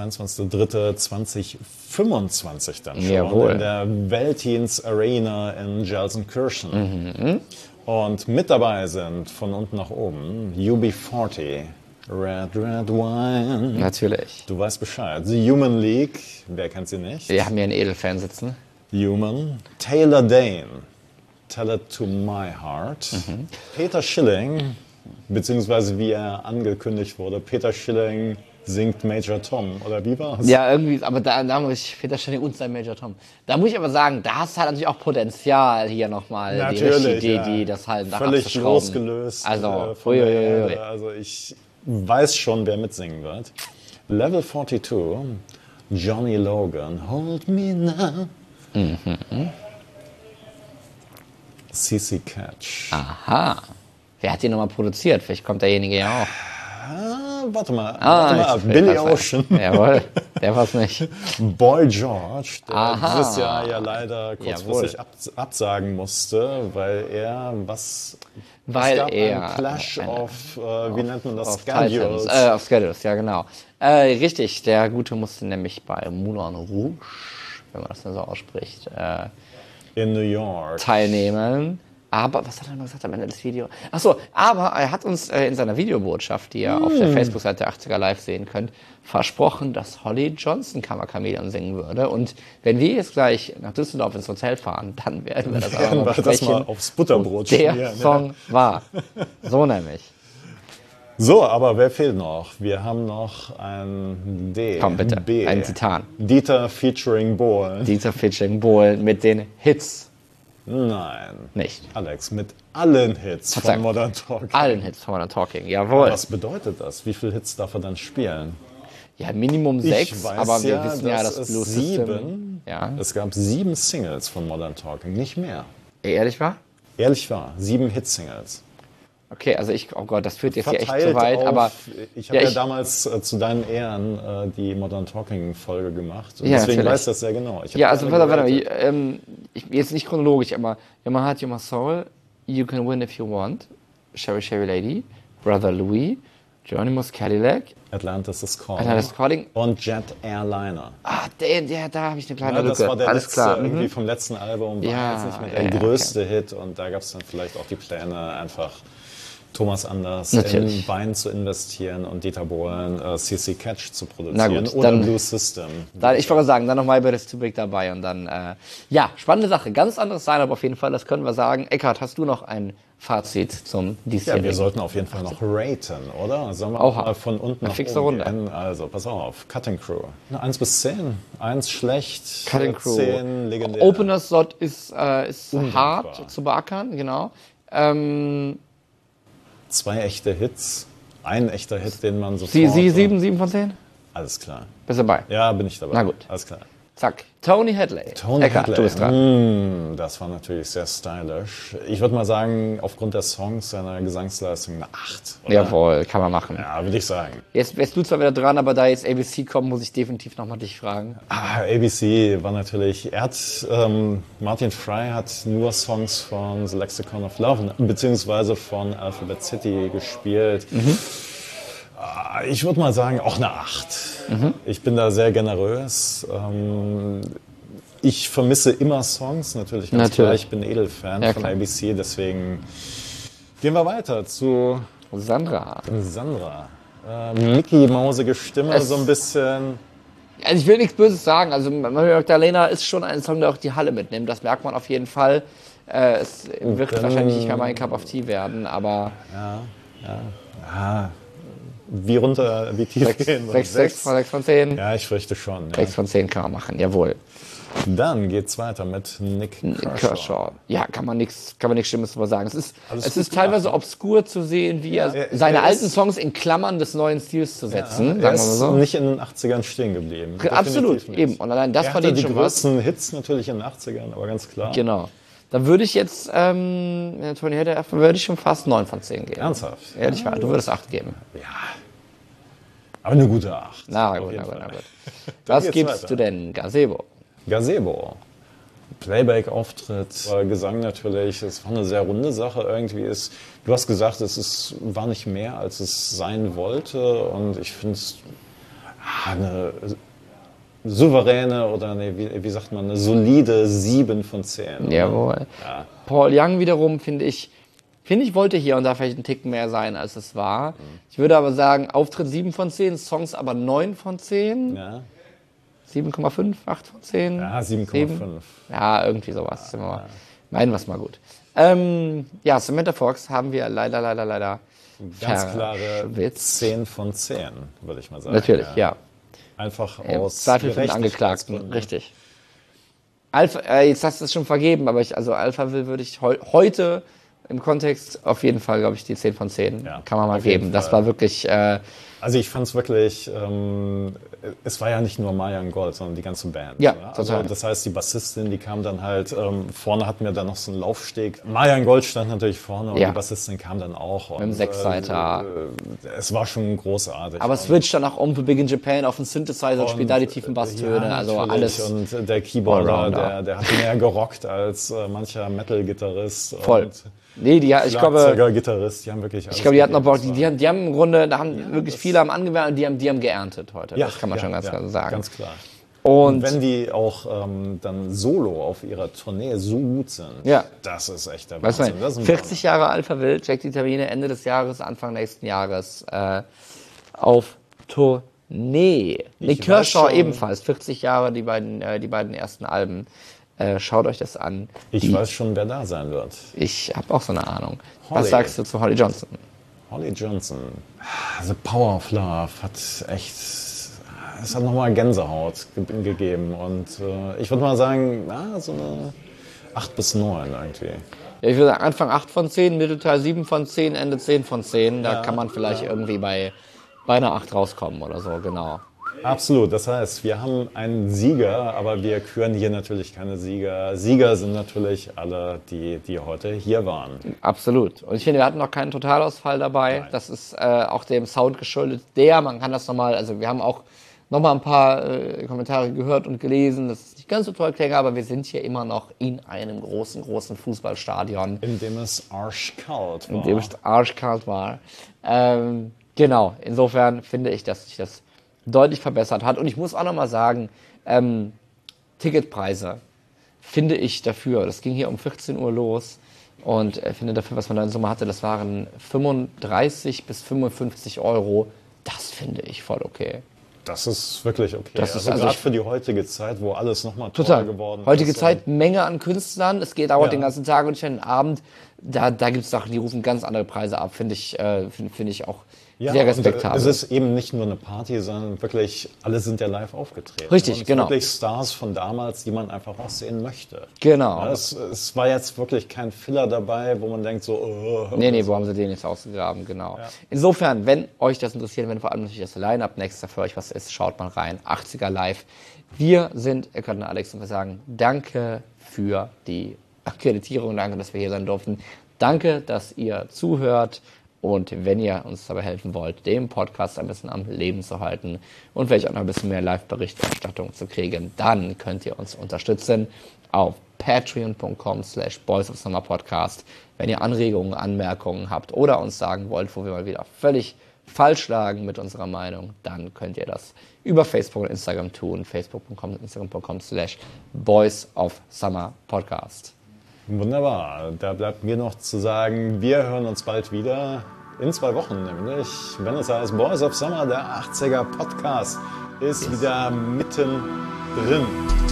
S2: 22.03.2025 dann schon.
S1: Jawohl.
S2: In der Veltins Arena in Gelsenkirchen. Und mit dabei sind von unten nach oben UB40, Red Wine.
S1: Natürlich.
S2: Du weißt Bescheid. The Human League, wer kennt sie nicht?
S1: Wir haben hier einen Edelfan sitzen.
S2: Human. Taylor Dane, Tell It To My Heart. Peter Schilling, beziehungsweise wie er angekündigt wurde, Peter Schilling singt Major Tom, oder wie war's?
S1: Ja, irgendwie, aber da muss ich Peter Schilling und sein Major Tom. Da muss ich aber sagen, das hat natürlich auch Potenzial hier nochmal, die Regie, die das halt nach
S2: völlig losgelöst.
S1: Also,
S2: also ich weiß schon, wer mitsingen wird. Level 42, Johnny Logan, Hold Me Now. CC Catch.
S1: Aha. Wer hat die nochmal produziert? Vielleicht kommt derjenige ja auch.
S2: Warte mal. Billy Ocean.
S1: Jawohl, der war's nicht.
S2: Boy George, der
S1: Aha.
S2: dieses Jahr ja leider kurzfristig absagen musste, weil er es gab einen Clash wie nennt man das?
S1: Schedules. Auf Schedules, ja genau. Richtig, der Gute musste nämlich bei Moulin Rouge, wenn man das denn so ausspricht,
S2: in New York
S1: teilnehmen. Aber, was hat er noch gesagt am Ende des Videos? Achso, aber er hat uns in seiner Videobotschaft, die ihr auf der Facebook-Seite der 80er Live sehen könnt, versprochen, dass Holly Johnson Kammerkameleon singen würde. Und wenn wir jetzt gleich nach Düsseldorf ins Hotel fahren, dann werden wir das auch noch besprechen,
S2: das mal aufs Butterbrot
S1: der
S2: schmieren,
S1: Song war. So nämlich.
S2: So, aber wer fehlt noch? Wir haben noch ein D.
S1: Komm bitte,
S2: B.
S1: ein Titan.
S2: Dieter featuring Bohlen.
S1: Dieter featuring Bohlen mit den Hits.
S2: Nein.
S1: Nicht.
S2: Alex, mit allen Hits von Modern Talking.
S1: Allen Hits von Modern Talking, jawohl.
S2: Was bedeutet das? Wie viele Hits darf er dann spielen?
S1: Ja, Minimum 6, aber wir wissen ja,
S2: dass
S1: das Blue System... Ja.
S2: Es gab 7 Singles von Modern Talking, nicht mehr.
S1: Ehrlich wahr?
S2: Ehrlich wahr, 7 Hit-Singles.
S1: Okay, also oh Gott, das führt jetzt hier echt zu weit, aber...
S2: Ich habe ja damals zu deinen Ehren die Modern Talking-Folge gemacht. Und
S1: ja,
S2: deswegen
S1: natürlich.
S2: weiß ich das sehr genau.
S1: Ja, also warte mal, jetzt nicht chronologisch, aber You're My Heart, You're My Soul, You Can Win If You Want, Sherry Sherry Lady, Brother Louis, Geronimo's Cadillac,
S2: Atlantis is Calling und Jet Airliner.
S1: Ah, da habe ich eine kleine
S2: Das
S1: Lücke.
S2: war der
S1: Alles
S2: letzte
S1: klar.
S2: irgendwie vom letzten Album, war jetzt nicht mehr der größte Hit und da gab es dann vielleicht auch die Pläne, einfach Thomas Anders in Wein zu investieren und Dieter Bohlen CC Catch zu produzieren oder Blue System.
S1: Ich wollte sagen, dann nochmal bei das Too Big dabei und dann, ja, spannende Sache, ganz anderes Line-Up auf jeden Fall, das können wir sagen. Eckhardt, hast du noch ein Fazit zum diesjährigen?
S2: Ja, wir sollten auf jeden Fall noch raten, oder? Sollen wir auch mal von unten nach
S1: fixe
S2: oben
S1: Runde.
S2: gehen? Also, pass auf, Cutting Crew. 1 bis 10. 1 schlecht,
S1: Cutting Crew.
S2: 10 legendär.
S1: Opener Slot ist hart zu beackern, genau.
S2: 2 echte Hits, ein echter Hit, den man sofort...
S1: Sie 7 von 10?
S2: Alles klar.
S1: Bist du dabei?
S2: Ja, bin ich dabei.
S1: Na gut.
S2: Alles klar.
S1: Zack. Tony Hadley. Eckhardt, du bist dran.
S2: Das war natürlich sehr stylisch. Ich würde mal sagen, aufgrund der Songs, seiner Gesangsleistung eine 8. Oder?
S1: Jawohl, kann man machen.
S2: Ja, würde ich sagen.
S1: Jetzt wärst du zwar wieder dran, aber da jetzt ABC kommt, muss ich definitiv nochmal dich fragen.
S2: ABC war natürlich, Martin Fry hat nur Songs von The Lexicon of Love, beziehungsweise von Alphabet City gespielt. Ich würde mal sagen, auch eine 8. Ich bin da sehr generös. Ich vermisse immer Songs, natürlich ganz klar. Ich bin Edelfan von ABC, deswegen gehen wir weiter zu
S1: Sandra.
S2: Mickey Mausige Stimme, so ein bisschen.
S1: Also ich will nichts Böses sagen. Also Magdalena ist schon ein Song, der auch die Halle mitnimmt. Das merkt man auf jeden Fall. Es wird wahrscheinlich nicht mehr mein Cup of Tea werden, aber...
S2: Ja. Wie tief gehen wir?
S1: 6 von 10?
S2: Ja, ich fürchte schon. Ja.
S1: 6 von 10 kann man machen, jawohl.
S2: Dann geht's weiter mit Nick Kershaw.
S1: Ja, kann man nichts Schlimmes drüber sagen. Es ist teilweise obskur zu sehen, wie er seine alten Songs in Klammern des neuen Stils zu setzen.
S2: Er ist nicht in den 80ern stehen geblieben.
S1: Absolut, eben. Und allein das verdient schon was.
S2: Die größten Hits natürlich in den 80ern, aber ganz klar.
S1: Genau. Dann würde ich jetzt, Tony Hadley, würde ich schon fast 9 von 10 geben.
S2: Ernsthaft?
S1: Ehrlich wahr, du würdest 8 geben.
S2: Ja. Aber eine gute 8.
S1: Na gut. Was gibst du denn, Gazebo?
S2: Playback-Auftritt, Gesang natürlich, es war eine sehr runde Sache irgendwie. Du hast gesagt, war nicht mehr, als es sein wollte und ich finde es eine souveräne oder wie sagt man, eine solide 7 von 10.
S1: Jawohl. Ja. Paul Young wiederum, finde ich, wollte hier und da vielleicht ein Tick mehr sein, als es war. Ich würde aber sagen, Auftritt 7 von 10, Songs aber 9 von 10. Ja. 7,5, 8 von 10. Ja,
S2: 7,5.
S1: Ja, irgendwie sowas. Ja. Meinen wir es mal gut. Samantha Fox haben wir leider
S2: ganz klare 10 von 10, würde ich mal sagen.
S1: Natürlich, ja.
S2: Einfach aus
S1: Zweifel von Angeklagten, richtig. Alpha, jetzt hast du es schon vergeben, aber Alphaville würde ich heute im Kontext auf jeden Fall, glaube ich, die 10 von 10
S2: Ja,
S1: kann man mal
S2: auf jeden
S1: geben. Das
S2: Fall.
S1: war wirklich...
S2: Also ich fand es wirklich, es war ja nicht nur Marian Gold, sondern die ganze Band.
S1: Ja,
S2: ne?
S1: total.
S2: Also das heißt, die Bassistin, die kam dann halt, vorne hatten wir dann noch so einen Laufsteg. Marian Gold stand natürlich vorne und
S1: Ja.
S2: die Bassistin kam dann auch.
S1: Mit dem Sechsseiter.
S2: Es war schon großartig.
S1: aber switcht dann auch um für Big in Japan auf den Synthesizer und spielt da die tiefen Basstöne.
S2: Ja,
S1: also
S2: natürlich.
S1: alles
S2: Und der Keyboarder,
S1: Allrounder.
S2: der hat mehr gerockt als mancher Metal-Gitarrist.
S1: voll.
S2: Und
S1: Nee, ich glaube...
S2: Schlagzeuger-Gitarrist, die haben wirklich alles
S1: Ich glaube, die hatten noch Bock.
S2: gegeben.
S1: Die haben im Grunde, da haben wirklich viele am angewendet und die haben geerntet heute.
S2: Ja,
S1: das kann man schon ganz klar sagen.
S2: Ganz klar.
S1: Und
S2: wenn die auch dann solo auf ihrer Tournee so gut sind,
S1: Ja.
S2: das ist echt der
S1: weißt du,
S2: Wahnsinn. Das ist ein
S1: 40 Jahre Alpha Wild, Jack die Termine Ende des Jahres, Anfang nächsten Jahres auf Tournee. Nick
S2: weiß
S1: Kershaw
S2: schon-
S1: ebenfalls, 40 Jahre, die beiden ersten Alben. Schaut euch das an.
S2: Ich weiß schon, wer da sein wird.
S1: Ich habe auch so eine Ahnung.
S2: Holly.
S1: Was sagst du zu Holly Johnson?
S2: Holly Johnson. The Power of Love hat echt, es hat nochmal Gänsehaut gegeben. Und ich würde mal sagen, so eine 8 bis 9 irgendwie.
S1: Ja, ich würde sagen, Anfang 8 von 10, Mittelteil 7 von 10, Ende 10 von 10. Da kann man vielleicht irgendwie bei einer 8 rauskommen oder so, genau.
S2: Absolut. Das heißt, wir haben einen Sieger, aber wir küren hier natürlich keine Sieger. Sieger sind natürlich alle, die heute hier waren.
S1: Absolut. Und ich finde, wir hatten noch keinen Totalausfall dabei.
S2: Nein.
S1: Das ist auch dem Sound geschuldet. Man kann das nochmal, also wir haben auch nochmal ein paar Kommentare gehört und gelesen. Das ist nicht ganz so toll klingt, aber wir sind hier immer noch in einem großen, großen Fußballstadion,
S2: In dem es arschkalt war.
S1: in dem es arschkalt war. Genau, insofern finde ich, dass sich das deutlich verbessert hat. Und ich muss auch nochmal sagen, Ticketpreise finde ich dafür, das ging hier um 14 Uhr los und finde dafür, was man da in Summe hatte, das waren 35 bis 55 Euro. Das finde ich voll okay.
S2: Das ist wirklich okay.
S1: Das ist
S2: also
S1: also
S2: gerade für die heutige Zeit, wo alles nochmal teurer
S1: Total.
S2: geworden ist.
S1: Heutige Zeit, Menge an Künstlern. Es dauert
S2: Ja.
S1: den ganzen Tag und nicht den Abend. Da gibt es Sachen, die rufen ganz andere Preise ab. Finde ich auch
S2: Ja,
S1: sehr
S2: und
S1: respektabel.
S2: es ist eben nicht nur eine Party, sondern wirklich, alle sind ja live aufgetreten.
S1: Richtig,
S2: und
S1: genau.
S2: Wirklich Stars von damals, die man einfach auch sehen möchte.
S1: Genau.
S2: Ja, es war jetzt wirklich kein Filler dabei, wo man denkt so,
S1: Nee, wo haben sie den jetzt ausgegraben, genau.
S2: Ja.
S1: Insofern, wenn euch das interessiert, wenn vor allem natürlich das Line-Up nächstes Jahr für euch was ist, schaut mal rein. 80er Live. Wir sind Eckart und Alex und wir sagen danke für die Akkreditierung, danke, dass wir hier sein durften. Danke, dass ihr zuhört. Und wenn ihr uns dabei helfen wollt, den Podcast ein bisschen am Leben zu halten und vielleicht auch noch ein bisschen mehr Live-Berichterstattung zu kriegen, dann könnt ihr uns unterstützen auf patreon.com/boysofsummerpodcast. Wenn ihr Anregungen, Anmerkungen habt oder uns sagen wollt, wo wir mal wieder völlig falsch lagen mit unserer Meinung, dann könnt ihr das über Facebook und Instagram tun. Facebook.com und Instagram.com/boysofsummerpodcast.
S2: Wunderbar. Da bleibt mir noch zu sagen, wir hören uns bald wieder. In 2 Wochen nämlich, wenn es heißt Boys of Summer, der 80er Podcast ist wieder mittendrin.